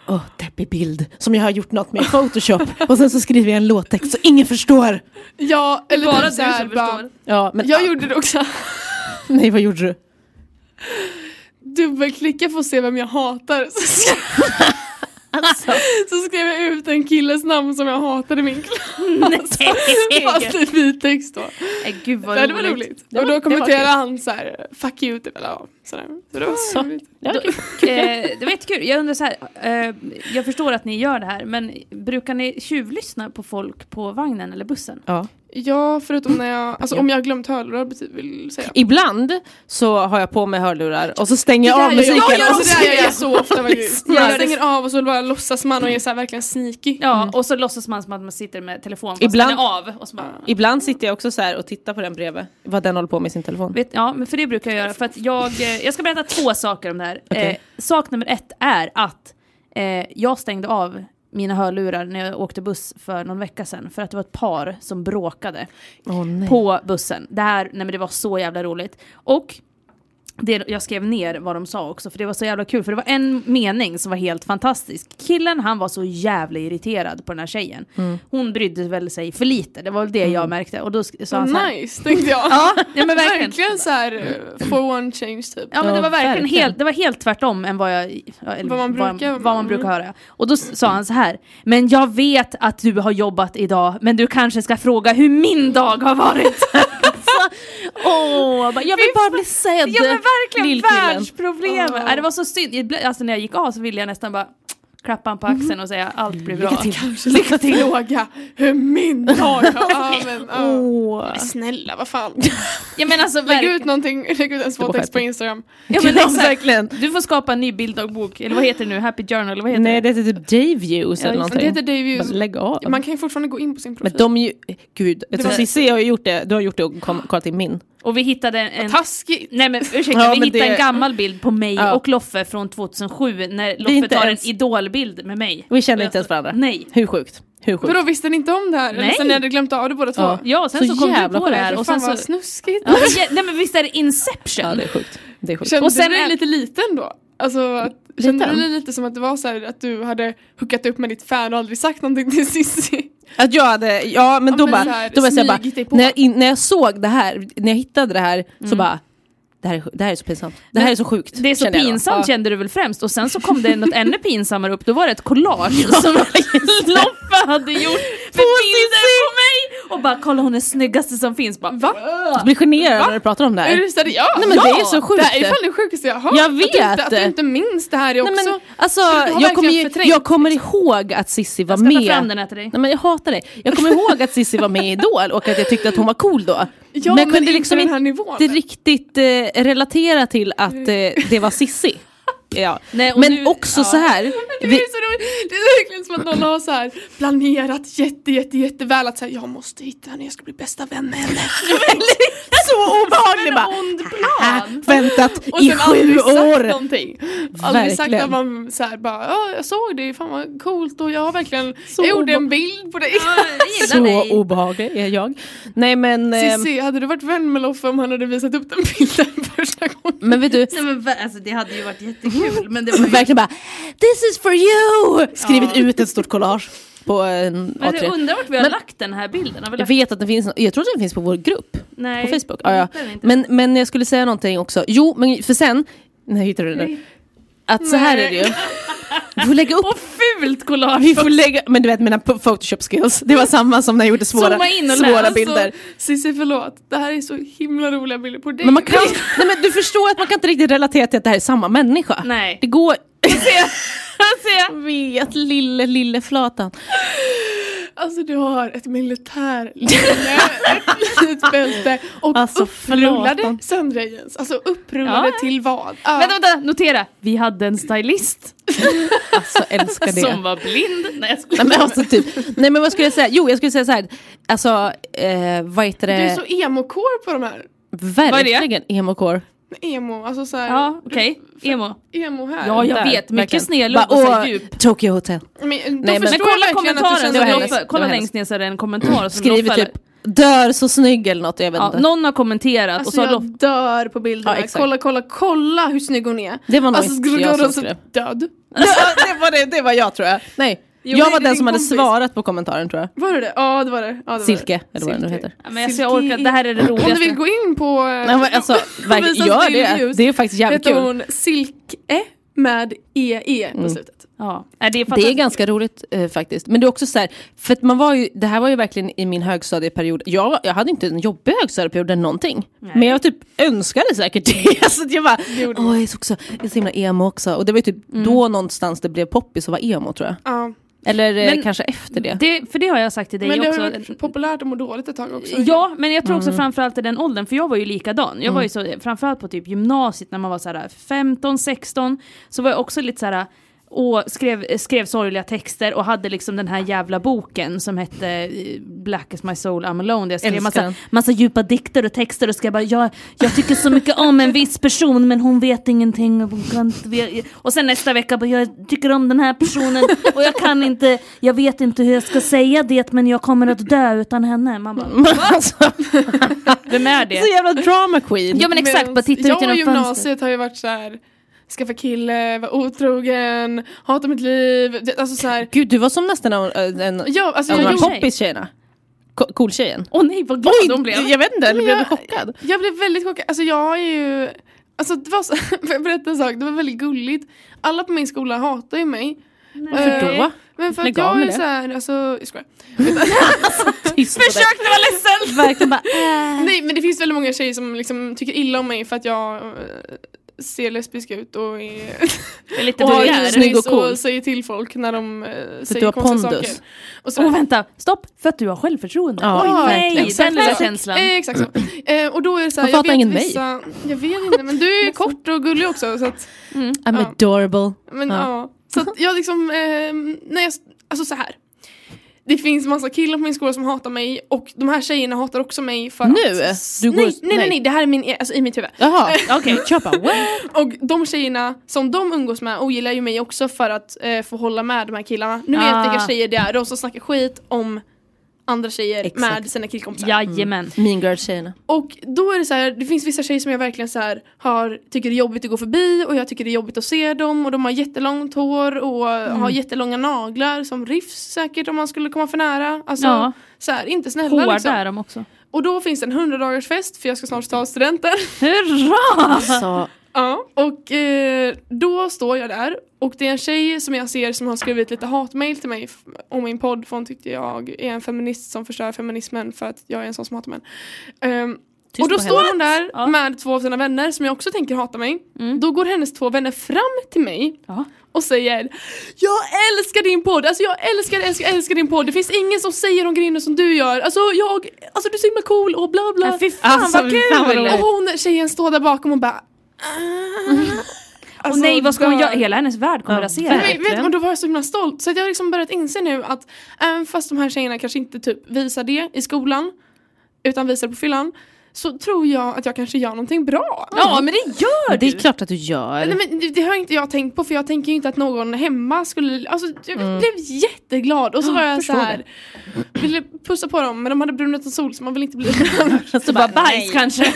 åh, oh, deppig bild som jag har gjort något med i Photoshop och sen så skriver jag en låttext så ingen förstår. Ja, eller bara typ du så här, som bara, förstår. Ja, men jag gjorde det också. Nej, vad gjorde du? Dubbelklicka för att se vem jag hatar. Så skrev, Alltså. så skrev jag ut en killes namn som jag hatade i min klass. Fast i vit text då. Äh, gud vad det roligt. var roligt. Det Och var- då det var kommenterade kul. han så här, fuck you typ, eller ja, sådär. Så det var Så. roligt. Ja, Då, eh, det var jättekul. Jag undrar så här, eh, jag förstår att ni gör det här, men brukar ni tjuvlyssna på folk på vagnen eller bussen? Ja. Ja, förutom när jag, alltså Ja. om jag har glömt hörlurar betyder vill säga. Ibland så har jag på mig hörlurar och så stänger jag Det av där gör musiken. jag, alltså, och det där gör jag så ofta faktiskt. Jag Ja, det- stänger av och så bara låtsas man och är så här verkligen sneaky. Ja, och så låtsas man som att man sitter med telefon fast Ibland- den är av. Och så bara, Ibland sitter jag också så här och tittar på den bredvid. Vad den håller på med sin telefon. vet, ja, men för det brukar jag göra. För att jag, eh, jag ska berätta två saker om det här. Okej. Eh, sak nummer ett är att eh, jag stängde av mina hörlurar när jag åkte buss för någon vecka sedan. För att det var ett par som bråkade Åh, nej. på bussen. Det här, nej men det var så jävla roligt. Och det, jag skrev ner vad de sa också, för det var så jävla kul. För det var en mening som var helt fantastisk. Killen, han var så jävla irriterad på den här tjejen. Mm. Hon brydde väl sig för lite, det var väl det jag märkte. Och då sk- sa han Så så här, nice, tänkte jag. ja, ja men verkligen. Verkligen så här uh, for one change typ. Ja men det Ja, var verkligen verkligen. helt, det var helt tvärtom än vad jag ja, eller Vad man brukar- vad, vad man brukar höra. Och då s- sa han så här: men jag vet att du har jobbat idag, men du kanske ska fråga hur min dag har varit. Åh, bara, jag vill bara bli sedd. Ja men verkligen lillkillen. världsproblem. Oh. Nej, det var så synd. Jag ble- Alltså när jag gick av så ville jag nästan bara klappa han på axeln och säga allt blir bra. Lycka till. Kanske lycka till. Fråga hur min dag ja, men, ja. Åh. Snälla, vad fan. Ja men alltså Lägg verkligen. ut någonting, lägg ut en svår text på Instagram. Ja, men Ja, exakt. verkligen. Du får skapa en ny bilddagbok. Eller vad heter det nu? Happy Journal? Eller vad heter Nej, det? det heter typ Dayviews Ja, eller just Men någonting. det heter Dave Bara lägg av. Man kan ju fortfarande gå in på sin profil. Men de är ju, gud, jag tror var- Cissi har ju gjort det, du har gjort det och kom, kollat in min. Och vi hittade en... Taskigt. Nej men ursäkta, Ja, vi men hittade det- en gammal bild på mig Ja. och Loffe från tjugohundrasju när är Loffe inte tar ens- en idolbild med mig. Vi känner Och jag inte ens står- varandra. Nej. Hur sjukt? Hur sjukt? Vadå, visste ni inte om det här? Eller Nej. sen ni hade glömt av det båda två? Ja. Ja, sen så, Så kom du jävla på det sjukt. här Och och fan sen vad så... snuskigt. Ja, men jä- nej men visst är det Inception? Ja, det är sjukt. Det är sjukt. Kände Och sen du dig är- lite liten då? Alltså, att, kände Liten? du dig lite som att det var så här att du hade hookat upp med ditt fan och aldrig sagt någonting till Cissi? Att jag hade, ja men Ja, då men bara, så här, då var jag så här smygit dig bara på. när, jag in, när jag såg det här, när jag hittade det här så bara, det här, är, det här är så pinsamt. Det här är så sjukt. Det är så kände jag då. pinsamt Ja. kände du väl främst. Och sen så kom det något ännu pinsammare upp. Då var det ett collage som Loffe hade gjort med bilder på mig. Och bara, kolla hon är snyggaste som finns. Bara, Va? Jag blir generad när du pratar om det Är här. du seriös? Ja, Nej, men ja, det är så sjukt. Det här är fan det sjukaste jag har hört. Jag Att du, inte, vet. att du inte minns det här är också. Nej, men, alltså, du har jag, verkligen kommer ju, förträngt. jag kommer ihåg att Cissi var jag ska ta med. fram den här till dig. Nej, men jag hatar dig. Jag kommer ihåg att Cissi var med i Idol och att jag tyckte att hon var cool då. Ja, men jag men kunde inte liksom den här nivån. inte riktigt eh, relatera till att eh, det var Cissi. Ja. Nej, och men nu- också ja. så här. Det är, Vi, så roligt. Det är verkligen som att någon har så här planerat jätte, jätte, jätteväl att säga jag måste hitta henne, jag ska bli bästa vän med henne. så obehagligt bara. ond Ah, plan. väntat Och i sen aldrig sju sagt år. någonting. Aldrig sagt Verkligen. att man så här bara, ja jag såg det, fan vad coolt och jag har verkligen, Så jag gjorde obe- en bild på dig. Ja, jag gillar dig. Så obehaglig är jag. Nej men, eh, Cissi, hade du varit vän med Loffe om han hade visat upp den bilden första gången? men vet du, Nej, men, va- alltså, det hade ju varit jättekul. Men det var ju... verkligen bara this is for you! Skrivit ut ett stort collage på en A Men tre. jag undrar vart vi har Men- lagt den här bilden. Har vi Jag lagt... vet att den finns, jag tror att den finns på vår grupp. Nej, På Facebook. Ja, ja. hittar den inte. Men, men jag skulle säga någonting också. Jo, men för sen, när hittar du det nu? Att så här är det ju. Vi får lägga upp. Och fult collage. Vi får lägga, men du vet mina po- Photoshop skills. Det var samma som när jag gjorde svåra, Zooma in och svåra läs. bilder. Alltså, Cissi förlåt, det här är så himla roliga bilder på dig. Men man kan, nej men du förstår att man kan inte riktigt relatera till att det här är samma människa. Nej. Det går. Se. Jag vet, lille, lille flatan. Alltså du har ett militärlinne, ett litet bälte och Alltså, upprullade förlåt. sundrejens. Alltså upprullade Ja. till vad? Ja. Vänta, vänta, notera. Vi hade en stylist Alltså älskar det. som var blind. Nej, jag skojar. Nej men alltså typ, nej men vad skulle jag säga? Jo jag skulle säga så här. Alltså, eh, vad heter Du det? är så emo-core på de här. Verkligen emo-core. Emo, alltså såhär. Ja, okej. Emo. Emo här. Ja, jag Där, vet. Mycket verkligen. snedlugg och Bara, så här åh, djup. Tokyo Hotel. Men, då men- förstår Men jag kolla verkligen att du kommentaren. känner det var dig- hennes. Loffe, kolla Det var längst ner så är det en kommentar som Skriver Loffe- typ, dör så snygg eller något, jag vet Ja, inte. någon har kommenterat Alltså och så jag har dör på bilderna. Ja, exakt. kolla, kolla, kolla hur snygg hon är. Det var nog alltså, inte skulle jag gå som runt så skrev. död. Ja, det, var det, det var jag tror jag. Nej, Jo, jag det var är den din som hade kompis. svarat på kommentaren tror jag. Var det det? Ja, det var det. Ja, det var Silke, det. eller vad det nu heter. Ja, men alltså, jag orkar, det här är det roligaste. Om du vill gå in på... Nej, men alltså, verkligen, gör det. Det är faktiskt jävligt heter kul. hon Silke med E E på Mm. slutet. Ja. Är det, Det är ganska roligt eh, faktiskt. Men det är också så här, för att man var ju, det här var ju verkligen i min högstadieperiod. Jag, jag hade inte en jobbig högstadieperiod eller någonting. Nej. Men jag typ önskade säkert det. Så att jag bara, åh jag är så, också, jag är så himla emo också. Och det var ju typ Mm. då någonstans det blev poppis och var emo tror jag. Ja. Eller eh, Men kanske efter det. det. För det har jag sagt till dig Men det också. har varit populärt att må dåligt ett tag också. Ja, men jag tror också Mm. framförallt i den åldern, för jag var ju likadan. Jag var ju så, framförallt på typ gymnasiet när man var så här femton sexton, så var jag också lite så här och skrev, skrev sorgliga texter och hade liksom den här jävla boken som hette eh, Black as my soul, I'm alone. Där jag skrev Älskar massa, den. massa djupa dikter och texter och skrev bara, jag, jag tycker så mycket om en viss person men hon vet ingenting. Och, hon kan inte ve- och sen nästa vecka bara, jag tycker om den här personen och jag kan inte, jag vet inte hur jag ska säga det men jag kommer att dö utan henne. Man bara, Alltså, vem är det? så jävla drama queen. Ja men exakt, bara titta ut jag genom och fönstret. gymnasiet har ju varit så här: skaffa kille, vara otrogen, hata mitt liv. Det, alltså så här, Gud, du var som nästan en, en ja, alltså av de jag, här gjorde, poppis-tjejerna. Ko- Cool-tjejen. Åh nej, vad glad de blev. Jag vet inte, eller Men blev du jag- chockad? jag blev väldigt chockad. Alltså jag är ju, alltså det var så, för jag berätta en sak, det var väldigt gulligt. Alla på min skola hatar ju mig. Varför Eh, då? Men för att Lägg av jag med är det. så här, alltså, jag skojar. Tyst på dig. Försökte vara ledsen! Verkligen bara, äh. Nej, men det finns väldigt många tjejer som liksom tycker illa om mig för att jag eh, ser lesbisk ut och är, är lite och har vulgär. snygg och, cool. och säger till folk när de eh, du säger har konstiga pondus. saker. Och så, Åh vänta, stopp, för att du har självförtroende. Ja, Oj verkligen. nej, Exakt, den lilla exakt. känslan. Eh, exakt så. Eh, och då är det så här, Varför jag hatar ingen vet mig? vissa, jag vet inte, men du är kort och gullig också så att, Mm. I'm Ja. adorable. men Ja. ja, så att jag liksom, eh, när jag, alltså så här. Det finns massa killar på min skola som hatar mig och de här tjejerna hatar också mig för Nu? att... Du går- nej, nej, nej, nej. nej, det här är min, alltså i mitt huvud. Jaha, okej. Kör bara. What? Och de tjejerna som de umgås med ogillar ju mig också för att eh, få hålla med de här killarna. Nu vet Ah. jag vilka tjejer det är, de som snackar skit om andra tjejer Exakt. med sina killkompisar. Jajamän. Mean Girls-tjejerna. Och då är det så här, det finns vissa tjejer som jag verkligen så här har, tycker det är jobbigt att gå förbi och jag tycker det är jobbigt att se dem och de har jättelångt hår och har jättelånga naglar som riffs säkert om man skulle komma för nära. Alltså Ja. så här, inte snälla Hårda liksom. är de också. Och då finns det en hundradagars fest för jag ska snart ta studenten. Hurra! Alltså, Ja, och eh, då står jag där och det är en tjej som jag ser som har skrivit lite hatmail till mig f- om min podd för hon tyckte jag är en feminist som förstör feminismen för att jag är en sån som hatar män. Um, och då på står henne. hon där Ja. med två av sina vänner som jag också tänker hata mig. Mm. Då går hennes två vänner fram till mig Ja. och säger: jag älskar din podd, alltså jag älskar, älskar, älskar din podd. Det finns ingen som säger de grejerna som du gör. Alltså jag, alltså du är så himla cool och bla bla. Ja, fy fan Alltså, vad fy fan vad kul! roligt. Och hon, tjejen står där bakom och bara Och nej, vad ska hon dör. göra? Hela hennes värld kommer Ja, rasera. Men vet, vet, och då var jag så himla stolt. Så att jag har liksom börjat inse nu att även fast de här tjejerna kanske inte typ visar det i skolan utan visar på fyllan, så tror jag att jag kanske gör någonting bra. Ja, men det gör det du! är klart att du gör. Nej, men det, det har inte jag tänkt på för jag tänker ju inte att någon hemma skulle, alltså jag blev jätteglad och så var jag så förstår här ville pussa på dem men de hade brunnit en sol så man vill inte bli brun. Så bara bajs kanske.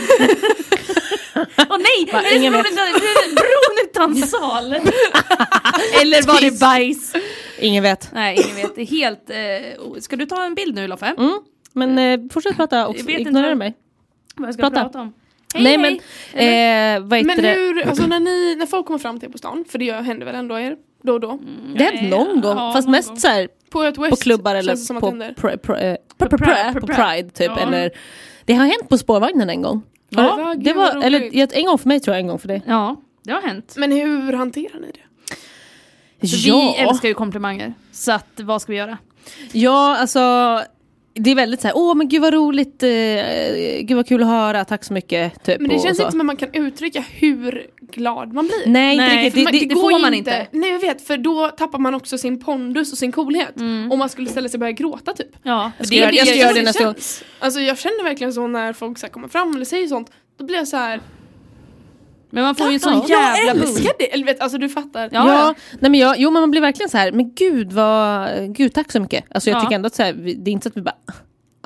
Åh nej, Va, är det ingen bron vet. utan, bron utan sal? Eller var det bajs? Ingen vet. Nej, ingen vet. Det är helt... Eh, ska du ta en bild nu, Loffe? Mm. Men eh, fortsätt prata och Jag vet inte ignorera vad- mig. Vad jag ska Prata. prata om? Hej, Nej hej. men, eh, vad heter Men det? hur, alltså när ni, när folk kommer fram till er på stan, för det gör- händer väl ändå er då och då, Det har hänt någon gång, Ja, fast någon mest gång. så här på ett West på klubbar eller känns det som att på, det händer. pr- pr- eh, På pr- Pride, pr- på på Pride. Pride typ, Ja. eller det har hänt på spårvagnen en gång. Ja, Ja, vad- det gud, var, vad eller roligt. jag- en gång för mig tror jag, en gång för dig. Ja, det har hänt. Men hur hanterar ni det? Så vi älskar ju komplimanger. Så att, vad ska vi göra? Ja, alltså det är väldigt så här, åh men gud vad roligt, eh, gud vad kul att höra, tack så mycket typ. Men det och, känns och så. inte som att man kan uttrycka hur glad man blir. Nej, inte Nej, riktigt. För Det, man- det, får går man ju inte. Nej jag vet, för då tappar man också sin pondus och sin coolhet. Om man skulle ställa sig och börja gråta typ. Ja, ska göra- jag ska göra det nästa gång. känns. Alltså jag känner verkligen så när folk så här kommer fram eller säger sånt. Då blir jag så här. men man får ju en sån jag jävla boost. älskar det. Eller vet, alltså du fattar. Ja, ja, ja. nej men jag, jo men man blir verkligen så här, men gud vad, gud tack så mycket. Alltså jag Ja. tycker ändå att så här, vi- det är inte så att vi bara,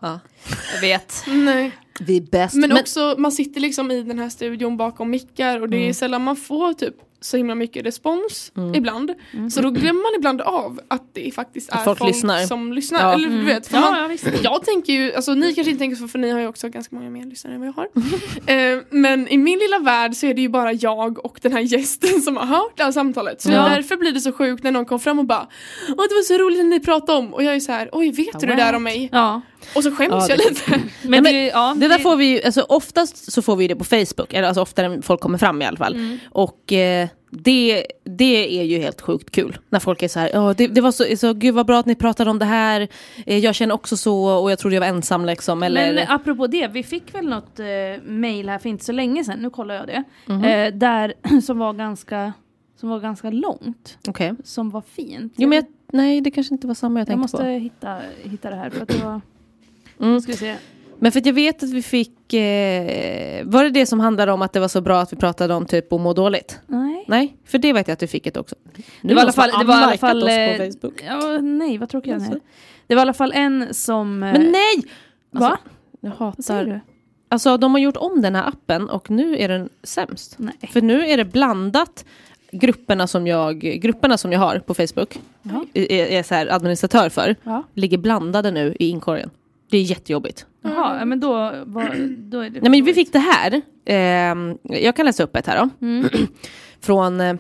Ja. Jag vet. Nej. Vi är bäst. Men, Men också, man sitter liksom i den här studion bakom mickar och det Mm. är sällan man får typ så himla mycket respons Mm. ibland. Mm. Så då glömmer man ibland av att det faktiskt är Att folk folk lyssnar. som lyssnar. Ja. Eller, du Mm. vet, för Ja, man, ja, visst. jag tänker ju, alltså ni kanske inte tänker så, för ni har ju också ganska många mer lyssnare än vad jag har. eh, men i min lilla värld så är det ju bara jag och den här gästen som har hört det här samtalet. Så Ja. därför blir det så sjukt när någon kom fram och bara, åh det var så roligt när ni pratade om. Och jag är så här, oj vet du det där om mig? Ja. Och så skäms Ja, jag det- lite. Men, Nej, det, ja, det där får vi ju, alltså oftast så får vi det på Facebook, eller alltså oftare än folk kommer fram i alla fall. Mm. Och eh, det, det är ju helt sjukt kul. När folk är så här, oh, det, det var så, så, gud vad bra att ni pratade om det här. Eh, jag känner också så, och jag trodde jag var ensam liksom. Eller... Men apropå det, vi fick väl något eh, mejl här för inte så länge sedan, nu kollar jag det. Mhm. Eh, där som var ganska som var ganska långt. Okej. Som var fint. Jo men jag, nej det kanske inte var samma jag jag tänkte måste på. hitta, hitta det här för att det var... Mm. Ska vi se. Men för att jag vet att vi fick, eh, var det det som handlade om att det var så bra att vi pratade om typ att må dåligt? Nej. Nej, för det vet jag att du fick ett också. Nu Det var i alla måste fall, man det var i alla unlikat fall oss eh, på Facebook. ja, nej, vad tråkigt jag Alltså. är. Det var i alla fall en som... eh, Men nej! Va? Alltså, jag Vad säger hatar... du? Alltså de har gjort om den här appen och nu är den sämst. Nej. För nu är det blandat grupperna som jag, grupperna som jag har på Facebook. Ja. Är, är så här administratör för. Ja. Ligger blandade nu i inkorgen. Det är jättejobbigt. Jaha, ja, men då, var, då är det... Nej men vi fick det här. Eh, jag kan läsa upp ett här då. Mm. Från eh,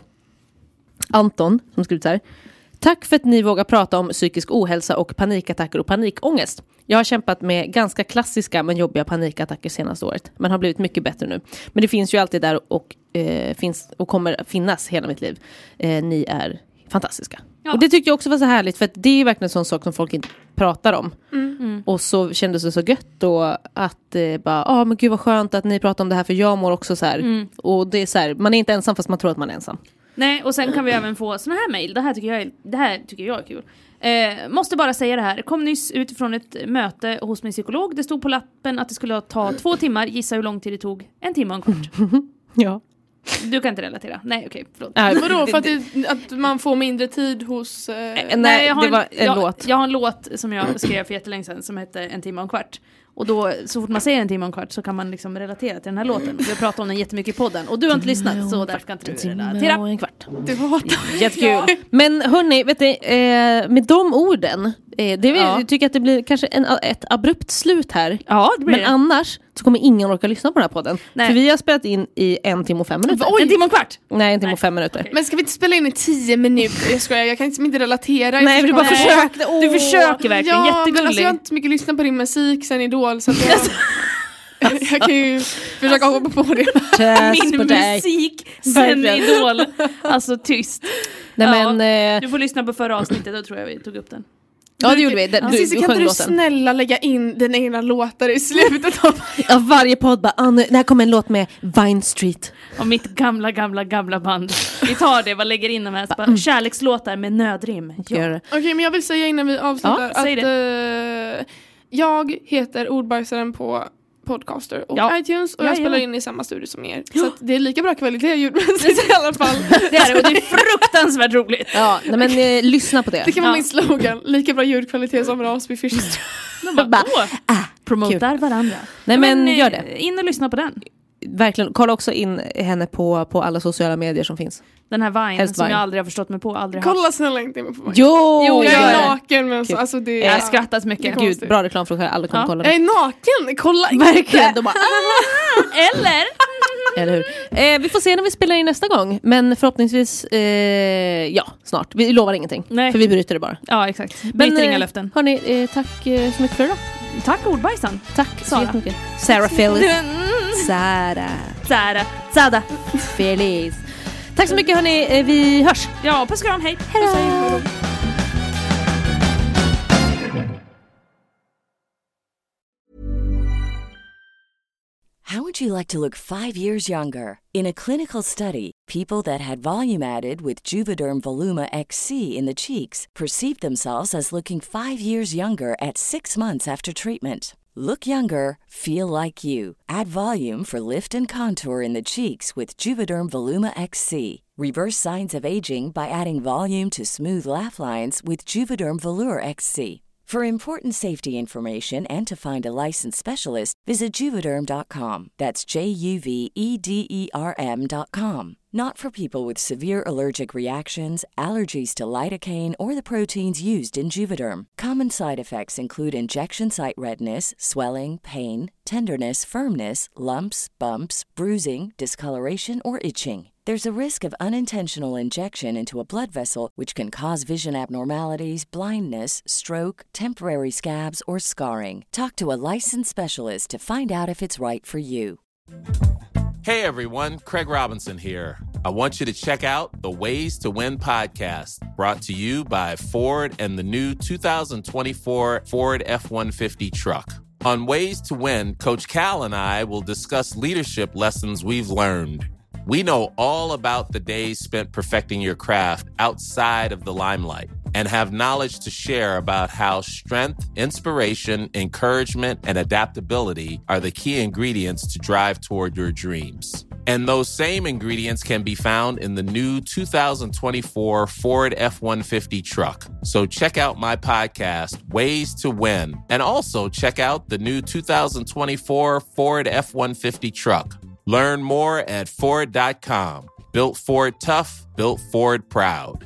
Anton som skrivit så här. Tack för att ni vågar prata om psykisk ohälsa och panikattacker och panikångest. Jag har kämpat med ganska klassiska men jobbiga panikattacker senaste året. Men har blivit mycket bättre nu. Men det finns ju alltid där och, eh, finns, och kommer finnas hela mitt liv. Eh, ni är fantastiska. Ja. Och det tyckte jag också var så härligt. För att det är verkligen en sån sak som folk inte pratar om. Mm. Och så kändes det så gött då att eh, bara, ja ah, men gud vad skönt att ni pratar om det här för jag mår också så här. Mm. Och det är så här, man är inte ensam fast man tror att man är ensam. Nej, och sen kan vi även få såna här mejl. Det här tycker jag är, det här tycker jag är kul. Eh, måste bara säga det här. Kom nyss utifrån ett möte hos min psykolog. Det stod på lappen att det skulle ta två timmar. Gissa hur lång tid det tog. En timme och en kvart. Ja. Du kan inte relatera. Nej, okej, förlåt. Äh, Vadå? För att, det, att man får mindre tid hos... Eh, Eh, nej, jag har det var en jag, låt. Jag har en låt som jag skrev för jättelänge sedan som hette En timme och en kvart. Och då, så fort man säger en timme och en kvart så kan man liksom relatera till den här låten. Vi har pratat om den jättemycket i podden. Och du har inte lyssnat, så därför kan inte du relatera. Och en kvart. Du hatar. Jättekul. Men hörni, vet ni, eh, med de orden, eh, det vill, Ja. jag tycker att det blir kanske en, ett abrupt slut här. Ja, det blir Men det. annars så kommer ingen orka lyssna på den här podden. Nej. För vi har spelat in i en timme och fem minuter. En timme och en kvart! Nej, en timme och Nej. fem minuter. Men ska vi inte spela in i tio minuter? Jag skojar, jag kan inte, inte relatera. Nej, du bara Nej. försökte. Du försöker verkligen, Ja, men jättegullig. alltså jag har inte så mycket lyssnat på din musik sen Idol så att jag, jag kan ju försöka hoppa på det. Test på Min dig. musik sen Verkligen. Idol. Alltså tyst. Nej, Ja, men, eh, Du får lyssna på förra avsnittet, då tror jag vi tog upp den. ja, det gjorde vi. Du, du, Cissi, du kan sjöng inte du låten. snälla lägga in dina egna låtar i slutet av... Ja, varje podd bara, ah, nu, det här kommer en låt med Vine Street. Och mitt gamla, gamla, gamla band. Vi tar det, vad lägger in de här? Så bara, kärlekslåtar med nödrim. Ja. Gör det. Okej, men jag vill säga innan vi avslutar Ja, säg att eh, jag heter Ordbajsaren på Podcaster och Ja. iTunes och Ja, jag ja. spelar in i samma studio som er. Så att det är lika bra kvalitet ljudmässigt i alla fall. Det är det, och det är fruktansvärt roligt. Ja, nej, men eh, lyssna på det. Det kan vara Ja. min slogan. Lika bra ljudkvalitet som Rasby Fish. De bara, Bara, åh, promotar varandra. Nej, men eh, gör det. In och lyssna på den. Verkligen, kolla också in henne på, på alla sociala medier som finns. Den här Vine Helst som Vine. jag aldrig har förstått mig på. Aldrig haft. Kolla snälla inte in på mig. Jo, Jo, Jag gör är det. naken men så, Kul. alltså det Jag har är... skrattat så mycket. Det är Gud, konstigt. bra reklam för att alla kommer Ja. kolla Jag det. är naken! Kolla inte! Verkligen, de bara, Eller? eller hur? Eh, vi får se när vi spelar in nästa gång. Men förhoppningsvis, eh, ja, snart. Vi lovar ingenting. Nej. För vi bryter det bara. Ja, exakt. Bryter inga eh, löften. Hörni, eh, tack eh, så mycket för idag. Tack Ordbajsan. Tack så Sara. jättemycket. Sarah Phillips. Mm. Sara Zara. Zada. Feliz. Tack så mycket hörni, eh, vi hörs. Ja, puss och kram. Hej. Hej Puss, då. How would you like to look five years younger? In a clinical study, people that had volume added with Juvederm Voluma X C in the cheeks perceived themselves as looking five years younger at six months after treatment. Look younger, feel like you. Add volume for lift and contour in the cheeks with Juvederm Voluma X C. Reverse signs of aging by adding volume to smooth laugh lines with Juvederm Volure X C. For important safety information and to find a licensed specialist, visit Juvederm dot com. That's J U V E D E R M dot com. Not for people with severe allergic reactions, allergies to lidocaine, or the proteins used in Juvederm. Common side effects include injection site redness, swelling, pain, tenderness, firmness, lumps, bumps, bruising, discoloration, or itching. There's a risk of unintentional injection into a blood vessel, which can cause vision abnormalities, blindness, stroke, temporary scabs, or scarring. Talk to a licensed specialist to find out if it's right for you. Hey everyone, Craig Robinson here. I want you to check out the Ways to Win podcast, brought to you by Ford and the new two thousand twenty-four Ford F one fifty truck. On Ways to Win, Coach Cal and I will discuss leadership lessons we've learned. We know all about the days spent perfecting your craft outside of the limelight and have knowledge to share about how strength, inspiration, encouragement, and adaptability are the key ingredients to drive toward your dreams. And those same ingredients can be found in the new two thousand twenty-four Ford F one fifty truck. So check out my podcast, Ways to Win, and also check out the new two thousand twenty-four Ford F one fifty truck. Learn more at Ford dot com. Built Ford tough, built Ford proud.